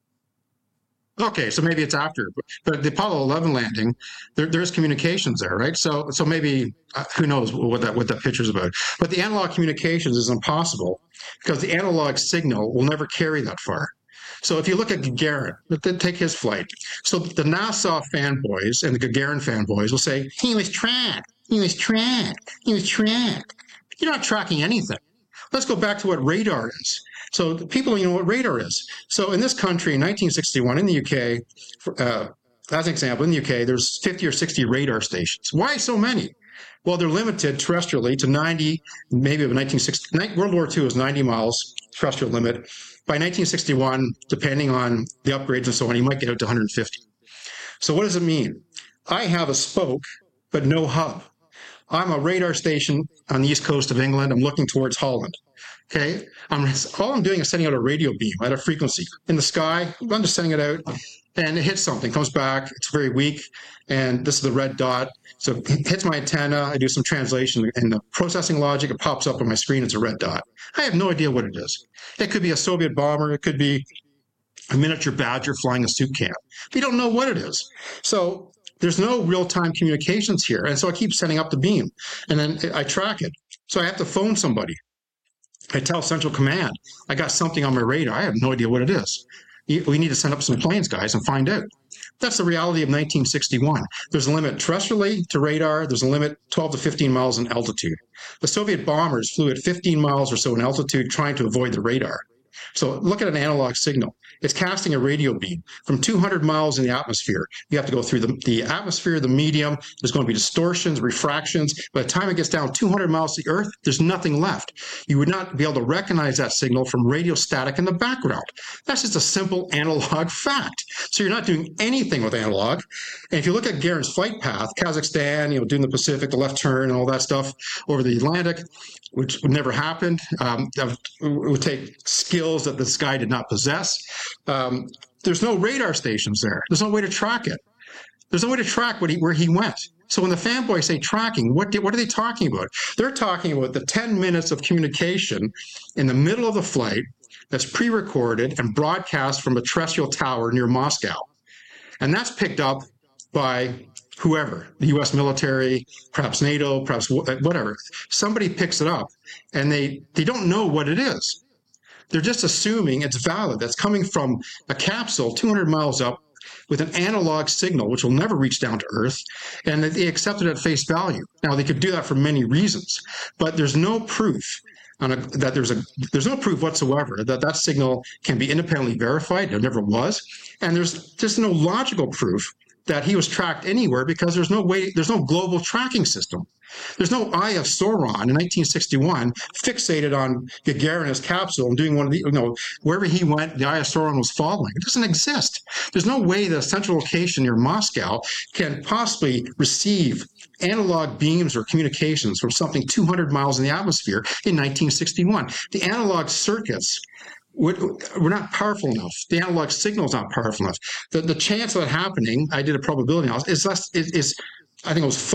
Okay, so maybe it's after, but the Apollo 11 landing, there's communications there, right? So maybe who knows what that picture's about? But the analog communications is impossible because the analog signal will never carry that far. So if you look at Gagarin, take his flight. So the NASA fanboys and the Gagarin fanboys will say he was tracked, he was tracked, he was tracked. You're not tracking anything. Let's go back to what radar is. So people, know what radar is. So in this country, in 1961, in the UK, as an example, in the UK, there's 50 or 60 radar stations. Why so many? Well, they're limited terrestrially to 90, maybe of 1960. World War II was 90 miles terrestrial limit. By 1961, depending on the upgrades and so on, you might get out to 150. So what does it mean? I have a spoke, but no hub. I'm a radar station on the east coast of England. I'm looking towards Holland. Okay, all I'm doing is sending out a radio beam at a frequency in the sky. I'm just sending it out, and it hits something, comes back. It's very weak, and this is the red dot. So it hits my antenna. I do some translation, and the processing logic, it pops up on my screen. It's a red dot. I have no idea what it is. It could be a Soviet bomber. It could be a miniature Badger flying a soup can. We don't know what it is. So there's no real-time communications here, and so I keep sending up the beam, and then I track it. So I have to phone somebody. I tell Central Command, I got something on my radar. I have no idea what it is. We need to send up some planes, guys, and find out. That's the reality of 1961. There's a limit terrestrially to radar. There's a limit 12 to 15 miles in altitude. The Soviet bombers flew at 15 miles or so in altitude trying to avoid the radar. So look at an analog signal. It's casting a radio beam from 200 miles in the atmosphere. You have to go through the atmosphere, the medium. There's going to be distortions, refractions. By the time it gets down 200 miles to the Earth, there's nothing left. You would not be able to recognize that signal from radio static in the background. That's just a simple analog fact. So you're not doing anything with analog. And if you look at Gagarin's flight path, Kazakhstan, doing the Pacific, the left turn, and all that stuff over the Atlantic, which would never happen. It would take skills that this guy did not possess. There's no radar stations there. There's no way to track it. There's no way to track where he went. So when the fanboys say tracking, what are they talking about? They're talking about the 10 minutes of communication in the middle of the flight that's pre-recorded and broadcast from a terrestrial tower near Moscow. And that's picked up by whoever, the U.S. military, perhaps NATO, perhaps whatever. Somebody picks it up, and they don't know what it is. They're just assuming it's valid. That's coming from a capsule 200 miles up with an analog signal, which will never reach down to Earth, and they accept it at face value. Now, they could do that for many reasons, but there's no proof there's no proof whatsoever that signal can be independently verified. There never was. And there's just no logical proof that he was tracked anywhere because there's no global tracking system. There's no Eye of Sauron in 1961 fixated on Gagarin and his capsule and doing one of the, wherever he went, the Eye of Sauron was following. It doesn't exist. There's no way that a central location near Moscow can possibly receive analog beams or communications from something 200 miles in the atmosphere in 1961. The analog circuits were not powerful enough. The analog signal is not powerful enough. The chance of that happening, I did a probability analysis, I think it was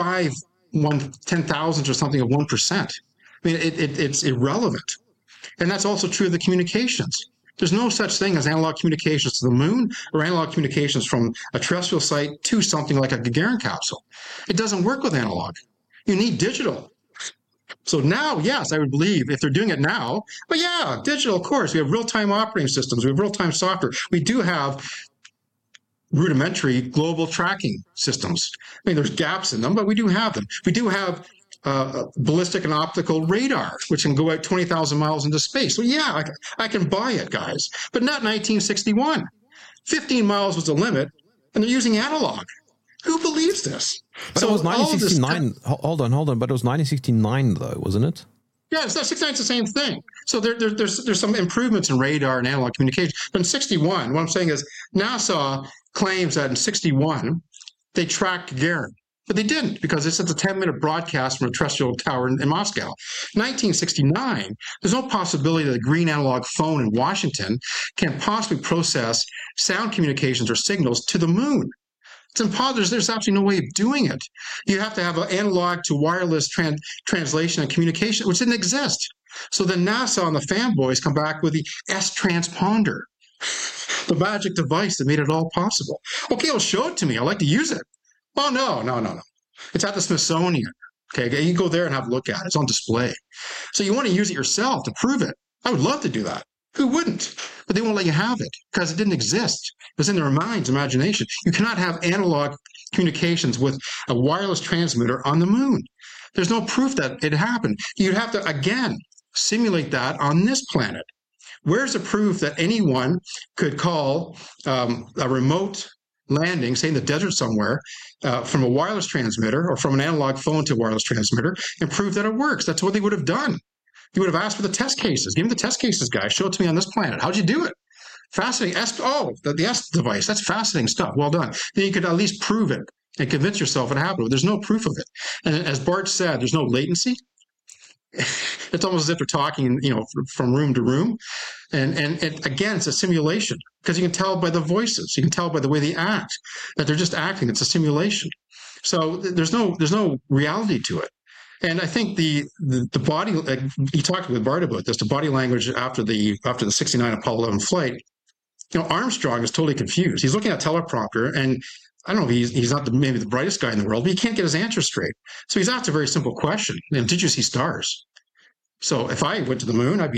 10,000 or something of 1%. I mean, it's irrelevant. And that's also true of the communications. There's no such thing as analog communications to the moon or analog communications from a terrestrial site to something like a Gagarin capsule. It doesn't work with analog. You need digital. So now, yes, I would believe if they're doing it now, but yeah, digital, of course. We have real-time operating systems. We have real-time software. We do have rudimentary global tracking systems. I mean, there's gaps in them, but we do have them. We do have ballistic and optical radar, which can go out 20,000 miles into space. So yeah, I can buy it, guys, but not 1961. 15 miles was the limit, and they're using analog. Who believes this? But so it was 1969. Hold on. But it was 1969, though, wasn't it? Yeah, it's 69. It's the same thing. So there's some improvements in radar and analog communication. But in 61, what I'm saying is NASA claims that in 61 they tracked Gagarin, but they didn't because it's a 10-minute broadcast from a terrestrial tower in Moscow. 1969, there's no possibility that a green analog phone in Washington can possibly process sound communications or signals to the moon. It's impossible. There's absolutely no way of doing it. You have to have an analog to wireless translation and communication, which didn't exist. So then NASA and the fanboys come back with the S-transponder, the magic device that made it all possible. Okay, well, show it to me. I'd like to use it. Oh, no. It's at the Smithsonian. Okay, you can go there and have a look at it. It's on display. So you want to use it yourself to prove it. I would love to do that. Who wouldn't? But they won't let you have it because it didn't exist. It was in their minds, imagination. You cannot have analog communications with a wireless transmitter on the moon. There's no proof that it happened. You'd have to, again, simulate that on this planet. Where's the proof that anyone could call a remote landing, say in the desert somewhere, from a wireless transmitter or from an analog phone to a wireless transmitter and prove that it works? That's what they would have done. You would have asked for the test cases. Give me the test cases, guys. Show it to me on this planet. How'd you do it? Fascinating. The S device. That's fascinating stuff. Well done. Then you could at least prove it and convince yourself it happened. There's no proof of it. And as Bart said, there's no latency. It's almost as if they're talking, from room to room. And again, it's a simulation because you can tell by the voices. You can tell by the way they act that they're just acting. It's a simulation. So there's no reality to it. And I think the body, you talked with Bart about this, the body language after the 69 Apollo 11 flight, Armstrong is totally confused. He's looking at a teleprompter, and I don't know if he's not maybe the brightest guy in the world, but he can't get his answer straight. So he's asked a very simple question. Did you see stars? So if I went to the moon, I'd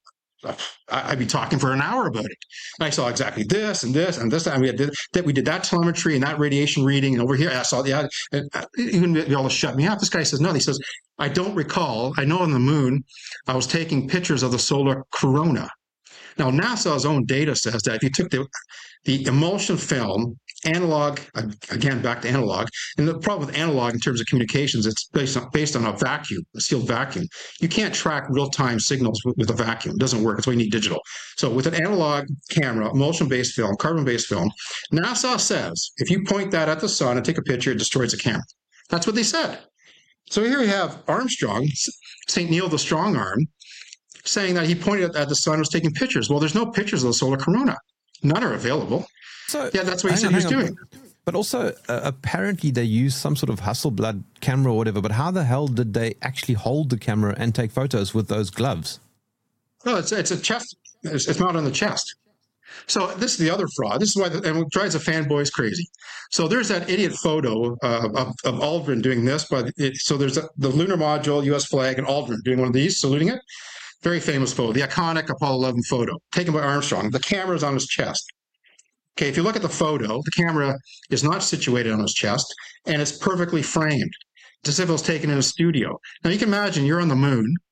be talking for an hour about it. And I saw exactly this and this and this. And we did that telemetry and that radiation reading. And over here, I saw even be able to shut me up. This guy says no. He says, I don't recall. I know on the moon, I was taking pictures of the solar corona. Now, NASA's own data says that if you took the emulsion film, analog, again, back to analog, and the problem with analog in terms of communications, it's based on a vacuum, a sealed vacuum. You can't track real-time signals with a vacuum. It doesn't work. That's why you need digital. So with an analog camera, emulsion-based film, carbon-based film, NASA says if you point that at the sun and take a picture, it destroys the camera. That's what they said. So here we have Armstrong, St. Neil the Strong Arm, saying that he pointed at the sun and was taking pictures. Well, there's no pictures of the solar corona. None are available. So, yeah, that's what he said he was doing. But also, apparently they used some sort of Hasselblad camera or whatever, but how the hell did they actually hold the camera and take photos with those gloves? Well, it's a chest. It's not on the chest. So this is the other fraud. This is why and it drives the fanboys crazy. So there's that idiot photo of Aldrin doing this. So there's the lunar module, U.S. flag, and Aldrin doing one of these, saluting it. Very famous photo, the iconic Apollo 11 photo, taken by Armstrong. The camera is on his chest. Okay, if you look at the photo, the camera is not situated on his chest, and it's perfectly framed. It's as if it was taken in a studio. Now, you can imagine you're on the moon.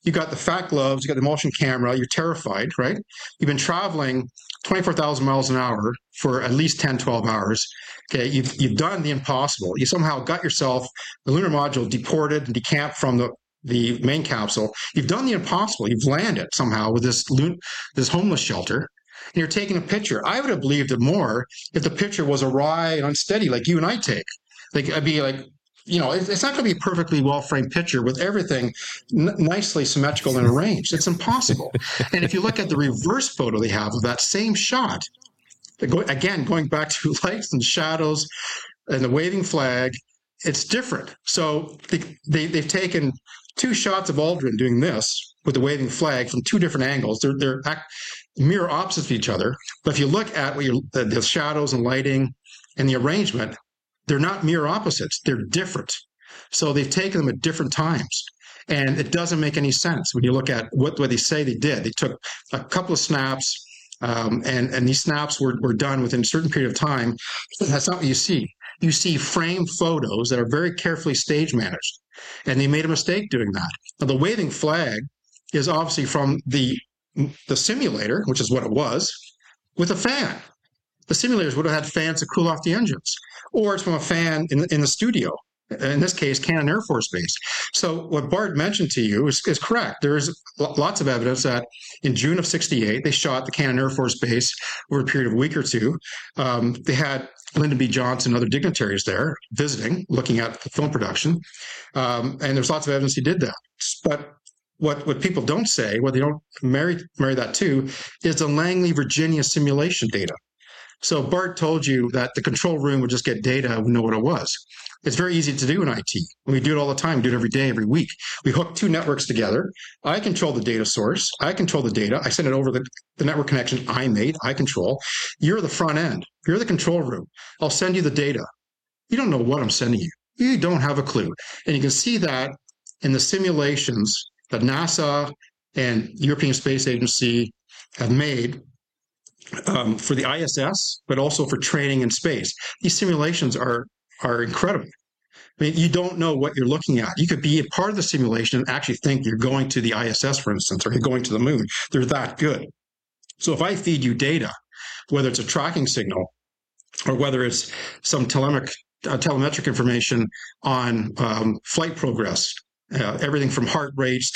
You got the fat gloves, you got the motion camera, you're terrified, right? You've been traveling 24,000 miles an hour for at least 10, 12 hours. Okay, you've done the impossible. You somehow got yourself, the lunar module, deported and decamped from the main capsule. You've done the impossible. You've landed somehow with this homeless shelter, and you're taking a picture. I would have believed it more if the picture was awry and unsteady, like you and I take. Like, I'd be like, it's not going to be a perfectly well-framed picture with everything nicely symmetrical and arranged. It's impossible. And if you look at the reverse photo they have of that same shot, going back to lights and shadows and the waving flag, it's different. So they've taken 2 shots of Aldrin doing this with the waving flag from 2 different angles. They're mirror opposites of each other. But if you look at the shadows and lighting and the arrangement, they're not mirror opposites. They're different. So they've taken them at different times. And it doesn't make any sense when you look at what they say they did. They took a couple of snaps, and these snaps were done within a certain period of time. That's not what you see. You see framed photos that are very carefully stage managed. And they made a mistake doing that. Now, the waving flag is obviously from the simulator, which is what it was, with a fan. The simulators would have had fans to cool off the engines, or it's from a fan in the studio. In this case, Cannon Air Force Base. So what Bart mentioned to you is correct. There is lots of evidence that in June of '68, they shot the Cannon Air Force Base over a period of a week or 2. They had Lyndon B. Johnson and other dignitaries there visiting, looking at the film production. And there's lots of evidence he did that. But what people don't say, what they don't marry that to, is the Langley, Virginia simulation data. So Bart told you that the control room would just get data and know what it was. It's very easy to do in IT. We do it all the time. We do it every day, every week. We hook 2 networks together. I control the data source. I control the data. I send it over the network connection I made. I control. You're the front end. You're the control room. I'll send you the data. You don't know what I'm sending you. You don't have a clue. And you can see that in the simulations that NASA and European Space Agency have made for the ISS, but also for training in space. These simulations are incredible. I mean, you don't know what you're looking at. You could be a part of the simulation and actually think you're going to the ISS, for instance, or you're going to the moon. They're that good. So if I feed you data, whether it's a tracking signal or whether it's some telemetric information on flight progress, everything from heart rates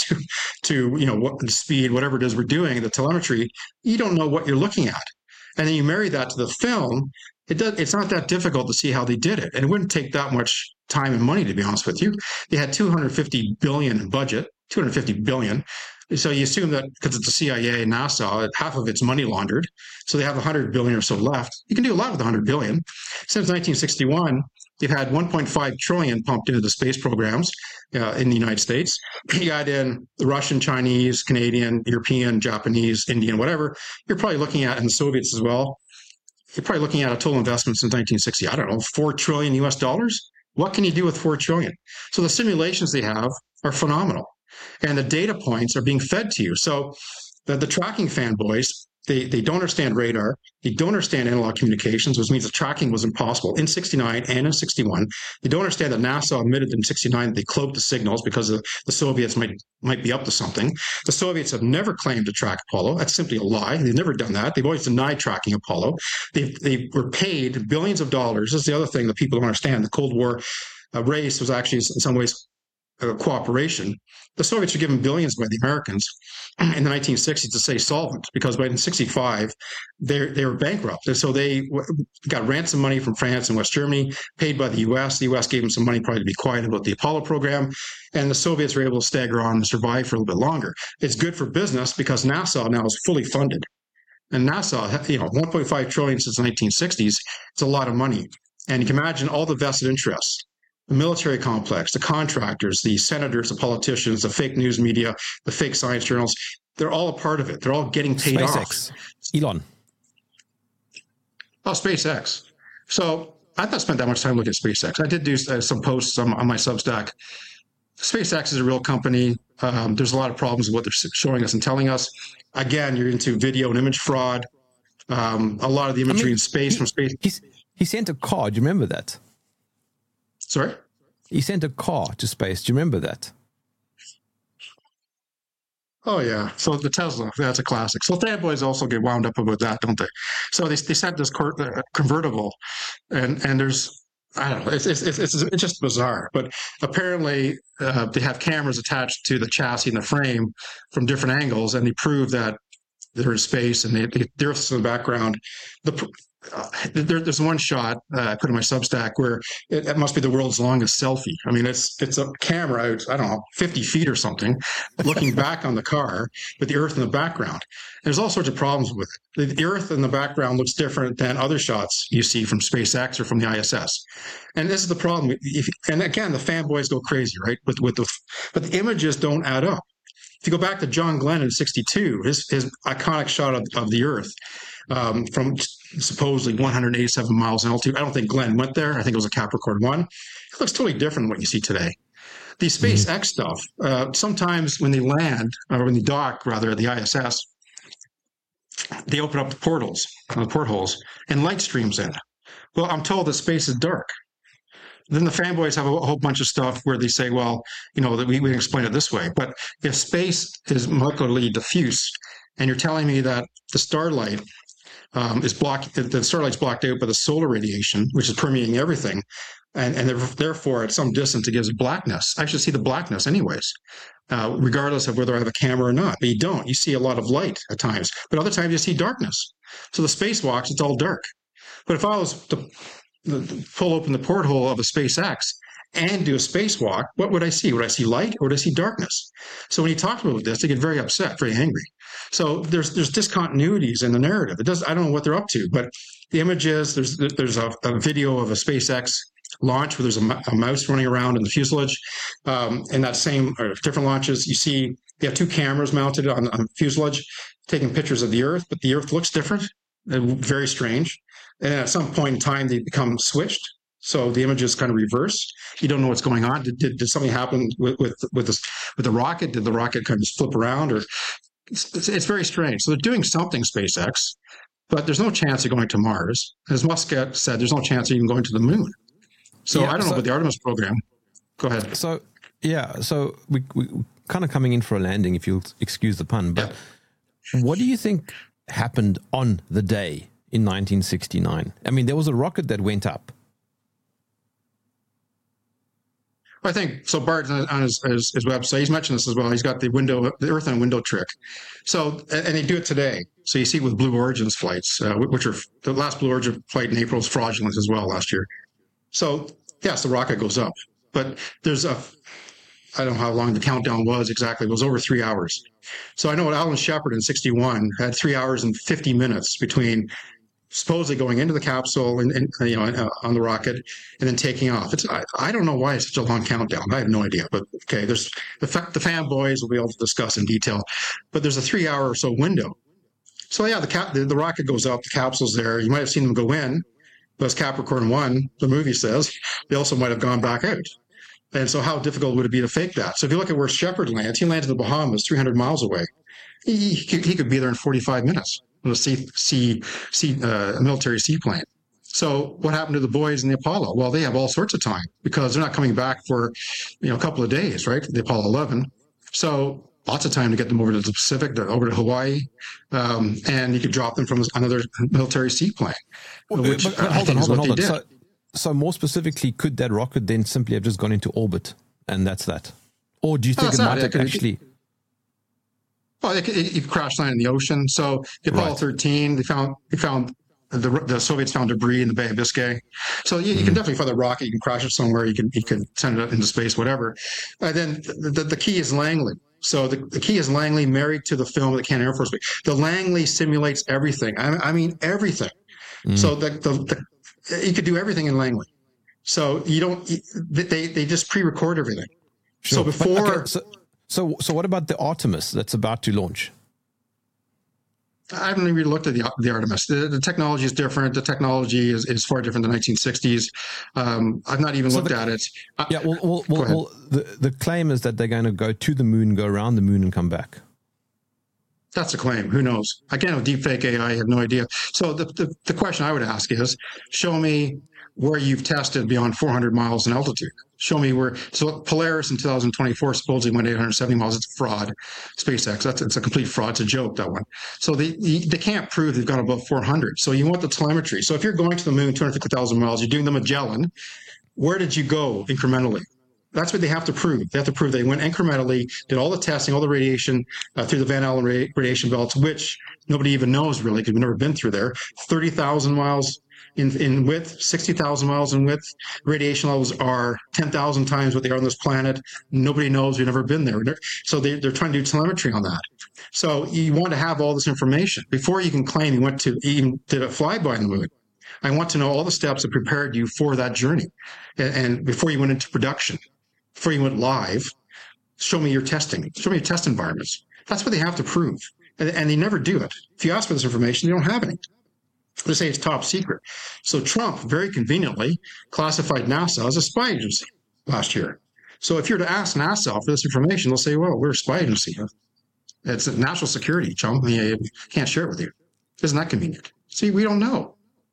to what the speed, whatever it is we're doing, the telemetry, you don't know what you're looking at. And then you marry that to the film, it's not that difficult to see how they did it. And it wouldn't take that much time and money, to be honest with you. They had $250 billion in budget, $250 billion. So you assume that because it's the CIA and NASA, half of it's money laundered. So they have $100 billion or so left. You can do a lot with $100 billion. Since 1961, they've had $1.5 trillion pumped into the space programs in the United States. You add in the Russian, Chinese, Canadian, European, Japanese, Indian, whatever. You're probably looking at, and the Soviets as well, you're probably looking at a total investment since 1960, I don't know, $4 trillion US dollars. What can you do with $4 trillion? So the simulations they have are phenomenal. And the data points are being fed to you. So the tracking fanboys, they don't understand radar. They don't understand analog communications, which means the tracking was impossible in '69 and in '61. They don't understand that NASA admitted in '69 that they cloaked the signals because the Soviets might be up to something. The Soviets have never claimed to track Apollo. That's simply a lie. They've never done that. They've always denied tracking Apollo. They were paid billions of dollars. This is the other thing that people don't understand. The Cold War race was actually in some ways cooperation. The Soviets were given billions by the Americans in the 1960s to stay solvent, because by 1965 they were bankrupt, and so they got ransom money from France and West Germany, paid by the U.S. The U.S. gave them some money probably to be quiet about the Apollo program, and the Soviets were able to stagger on and survive for a little bit longer. It's good for business because NASA now is fully funded, and NASA, $1.5 trillion since the 1960s. It's a lot of money, and you can imagine all the vested interests. The military complex, the contractors, the senators, the politicians, the fake news media, the fake science journals, they're all a part of it. They're all getting paid SpaceX. off. Elon. Oh, SpaceX. So I've not spent that much time looking at SpaceX. I did do some posts on my Substack. SpaceX is a real company. There's a lot of problems with what they're showing us and telling us. Again, you're into video and image fraud. A lot of the imagery in space from space. He sent a car. Do you remember that? Sorry? He sent a car to space. Do you remember that? Oh yeah. So the Tesla, that's a classic. So fanboys also get wound up about that, don't they? So they sent this convertible, and there's I don't know. It's just bizarre. But apparently they have cameras attached to the chassis and the frame from different angles, and they prove that they're in space and the Earth's in the background. There's one shot I put in my Substack where it must be the world's longest selfie. I mean, it's a camera out, I don't know, 50 feet or something, looking back on the car with the Earth in the background. There's all sorts of problems with it. The Earth in the background looks different than other shots you see from SpaceX or from the ISS. And this is the problem. And again, the fanboys go crazy, right? But the images don't add up. If you go back to John Glenn in '62, his iconic shot of the Earth from supposedly 187 miles in altitude. I don't think Glenn went there. I think it was a Capricorn 1. It looks totally different than what you see today. The SpaceX stuff, sometimes when they land, or when they dock, rather, at the ISS, they open up the portholes, and light streams in. Well, I'm told that space is dark. Then the fanboys have a whole bunch of stuff where they say, well, that we can explain it this way. But if space is molecularly diffuse, and you're telling me that the starlight is blocked, the starlight's blocked out by the solar radiation, which is permeating everything, and therefore at some distance it gives blackness. I should see the blackness anyways, regardless of whether I have a camera or not. But you don't. You see a lot of light at times, but other times you see darkness. So the spacewalks, it's all dark. But if I was to pull open the porthole of a SpaceX and do a spacewalk, what would I see? Would I see light or would I see darkness? So when you talk about this, they get very upset, very angry. So there's discontinuities in the narrative. I don't know what they're up to, but the images, there's a video of a SpaceX launch where there's a mouse running around in the fuselage. In that same, or different launches, you see they have two cameras mounted on the fuselage taking pictures of the Earth, but the Earth looks different, very strange. And at some point in time, they become switched. So the images kind of reverse. You don't know what's going on. Did something happen with the rocket? Did the rocket kind of just flip around? Or it's very strange. So they're doing something, SpaceX, but there's no chance of going to Mars. As Musk said, there's no chance of even going to the moon. So I don't know about the Artemis program. Go ahead. So we kind of coming in for a landing, if you'll excuse the pun. But what do you think happened on the day in 1969? I mean, there was a rocket that went up. I think so. Bart on his website, he's mentioned this as well. He's got the Earth and window trick. So, and they do it today. So you see it with Blue Origin's flights, which are the last Blue Origin flight in April was fraudulent as well last year. So yes, the rocket goes up, but there's I don't know how long the countdown was exactly. It was over 3 hours. So I know Alan Shepard in '61 had 3 hours and 50 minutes between supposedly going into the capsule and on the rocket and then taking off. I don't know why it's such a long countdown. I have no idea. But okay, there's the fanboys will be able to discuss in detail. But there's a 3 hour or so window. So yeah, the rocket goes up, the capsule's there. You might have seen them go in. But as Capricorn 1, the movie says, they also might have gone back out. And so how difficult would it be to fake that? So if you look at where Shepard lands, he lands in the Bahamas, 300 miles away. He could be there in 45 minutes. A military seaplane. So what happened to the boys in the Apollo? Well, they have all sorts of time because they're not coming back for a couple of days, right? The Apollo 11. So lots of time to get them over to the Pacific, over to Hawaii, and you could drop them from another military seaplane. But hold on. So more specifically, could that rocket then simply have just gone into orbit and that's that? Or do you think it might have actually... Well, it crash landed in the ocean. So the Apollo 13, they found the Soviets found debris in the Bay of Biscay. So you can definitely find the rocket. You can crash it somewhere. You can send it up into space, whatever. And then the key is Langley. So the key is Langley married to the film of the Canadian Air Force. The Langley simulates everything. I mean everything. So you could do everything in Langley. So you don't. They just pre-record everything. Sure. So before. So what about the Artemis that's about to launch? I haven't really looked at the Artemis. The technology is different. The technology is far different than the 1960s. I've not even looked at it. Well, the claim is that they're going to go to the moon, go around the moon, and come back. That's a claim. Who knows? Again, with deepfake AI, I have no idea. So the question I would ask is, show me where you've tested beyond 400 miles in altitude. Show me where. So Polaris in 2024 supposedly went 870 miles. It's a fraud. SpaceX, it's a complete fraud. It's a joke, that one. So they can't prove they've gone above 400. So you want the telemetry. So if you're going to the moon 250,000 miles, you're doing the Magellan, where did you go incrementally? That's what they have to prove. They have to prove they went incrementally, did all the testing, all the radiation through the Van Allen radiation belts, which nobody even knows really because we've never been through there. 30,000 miles in width, 60,000 miles in width. Radiation levels are 10,000 times what they are on this planet. Nobody knows. We've never been there. So they're trying to do telemetry on that. So you want to have all this information before you can claim you went to even did a flyby on the moon. I want to know all the steps that prepared you for that journey. And before you went into production, before you went live, show me your testing. Show me your test environments. That's what they have to prove. And they never do it. If you ask for this information, they don't have any. They say it's top secret. So Trump very conveniently classified NASA as a spy agency last year. So if you're to ask NASA for this information, they'll say, well, we're a spy agency. It's national security, Trump. I can't share it with you. Isn't that convenient? See, we don't know.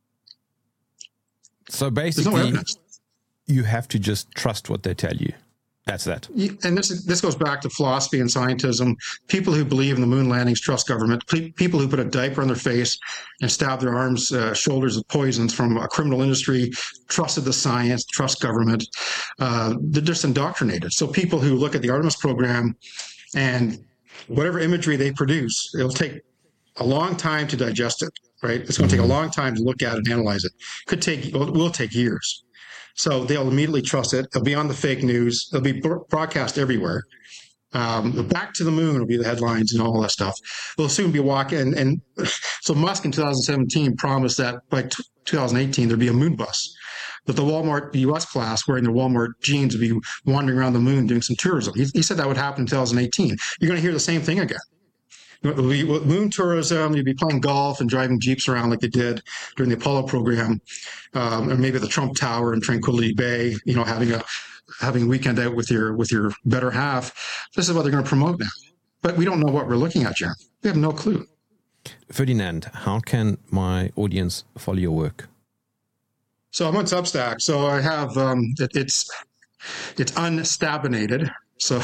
So basically, you have to just trust what they tell you. That's that. And this goes back to philosophy and scientism. People who believe in the moon landings trust government. People who put a diaper on their face and stab their arms, shoulders with poisons from a criminal industry, trusted the science, trust government. They're just indoctrinated. So people who look at the Artemis program and whatever imagery they produce, it'll take a long time to digest it, right? It's going to take a long time to look at and analyze it. Will take years. So they'll immediately trust it. It'll be on the fake news. It'll be broadcast everywhere. Back to the moon will be the headlines and all that stuff. We'll soon be walking. And so Musk in 2017 promised that by 2018, there'd be a moon bus. That the Walmart US class wearing their Walmart jeans would be wandering around the moon doing some tourism. He said that would happen in 2018. You're going to hear the same thing again. It'll be moon tourism. You'll be playing golf and driving Jeeps around like they did during the Apollo program, or maybe the Trump Tower in Tranquility Bay. Having a weekend out with your better half. This is what they're going to promote now. But we don't know what we're looking at, Jeremy. We have no clue. Ferdinand, how can my audience follow your work? So I'm on Substack. So I have it's unstabinated. So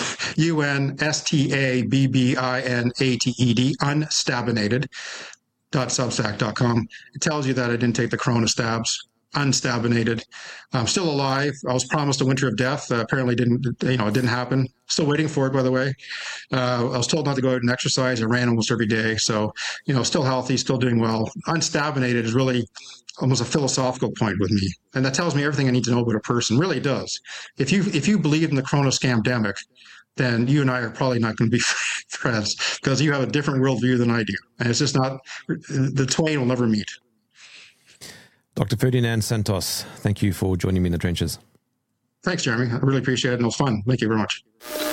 UNSTABBINATED, unstabinated.substack.com. It tells you that I didn't take the corona stabs. Unstabinated. I'm still alive. I was promised a winter of death. Apparently it didn't happen. Still waiting for it, by the way. I was told not to go out and exercise. I ran almost every day. So, still healthy, still doing well. Unstabinated is really almost a philosophical point with me. And that tells me everything I need to know about a person. Really does. If you believe in the corona scamdemic, then you and I are probably not going to be friends because you have a different worldview than I do. And it's just not, the twain will never meet. Dr. Ferdinand Santos, thank you for joining me in the trenches. Thanks, Jeremy. I really appreciate it. And it was fun. Thank you very much.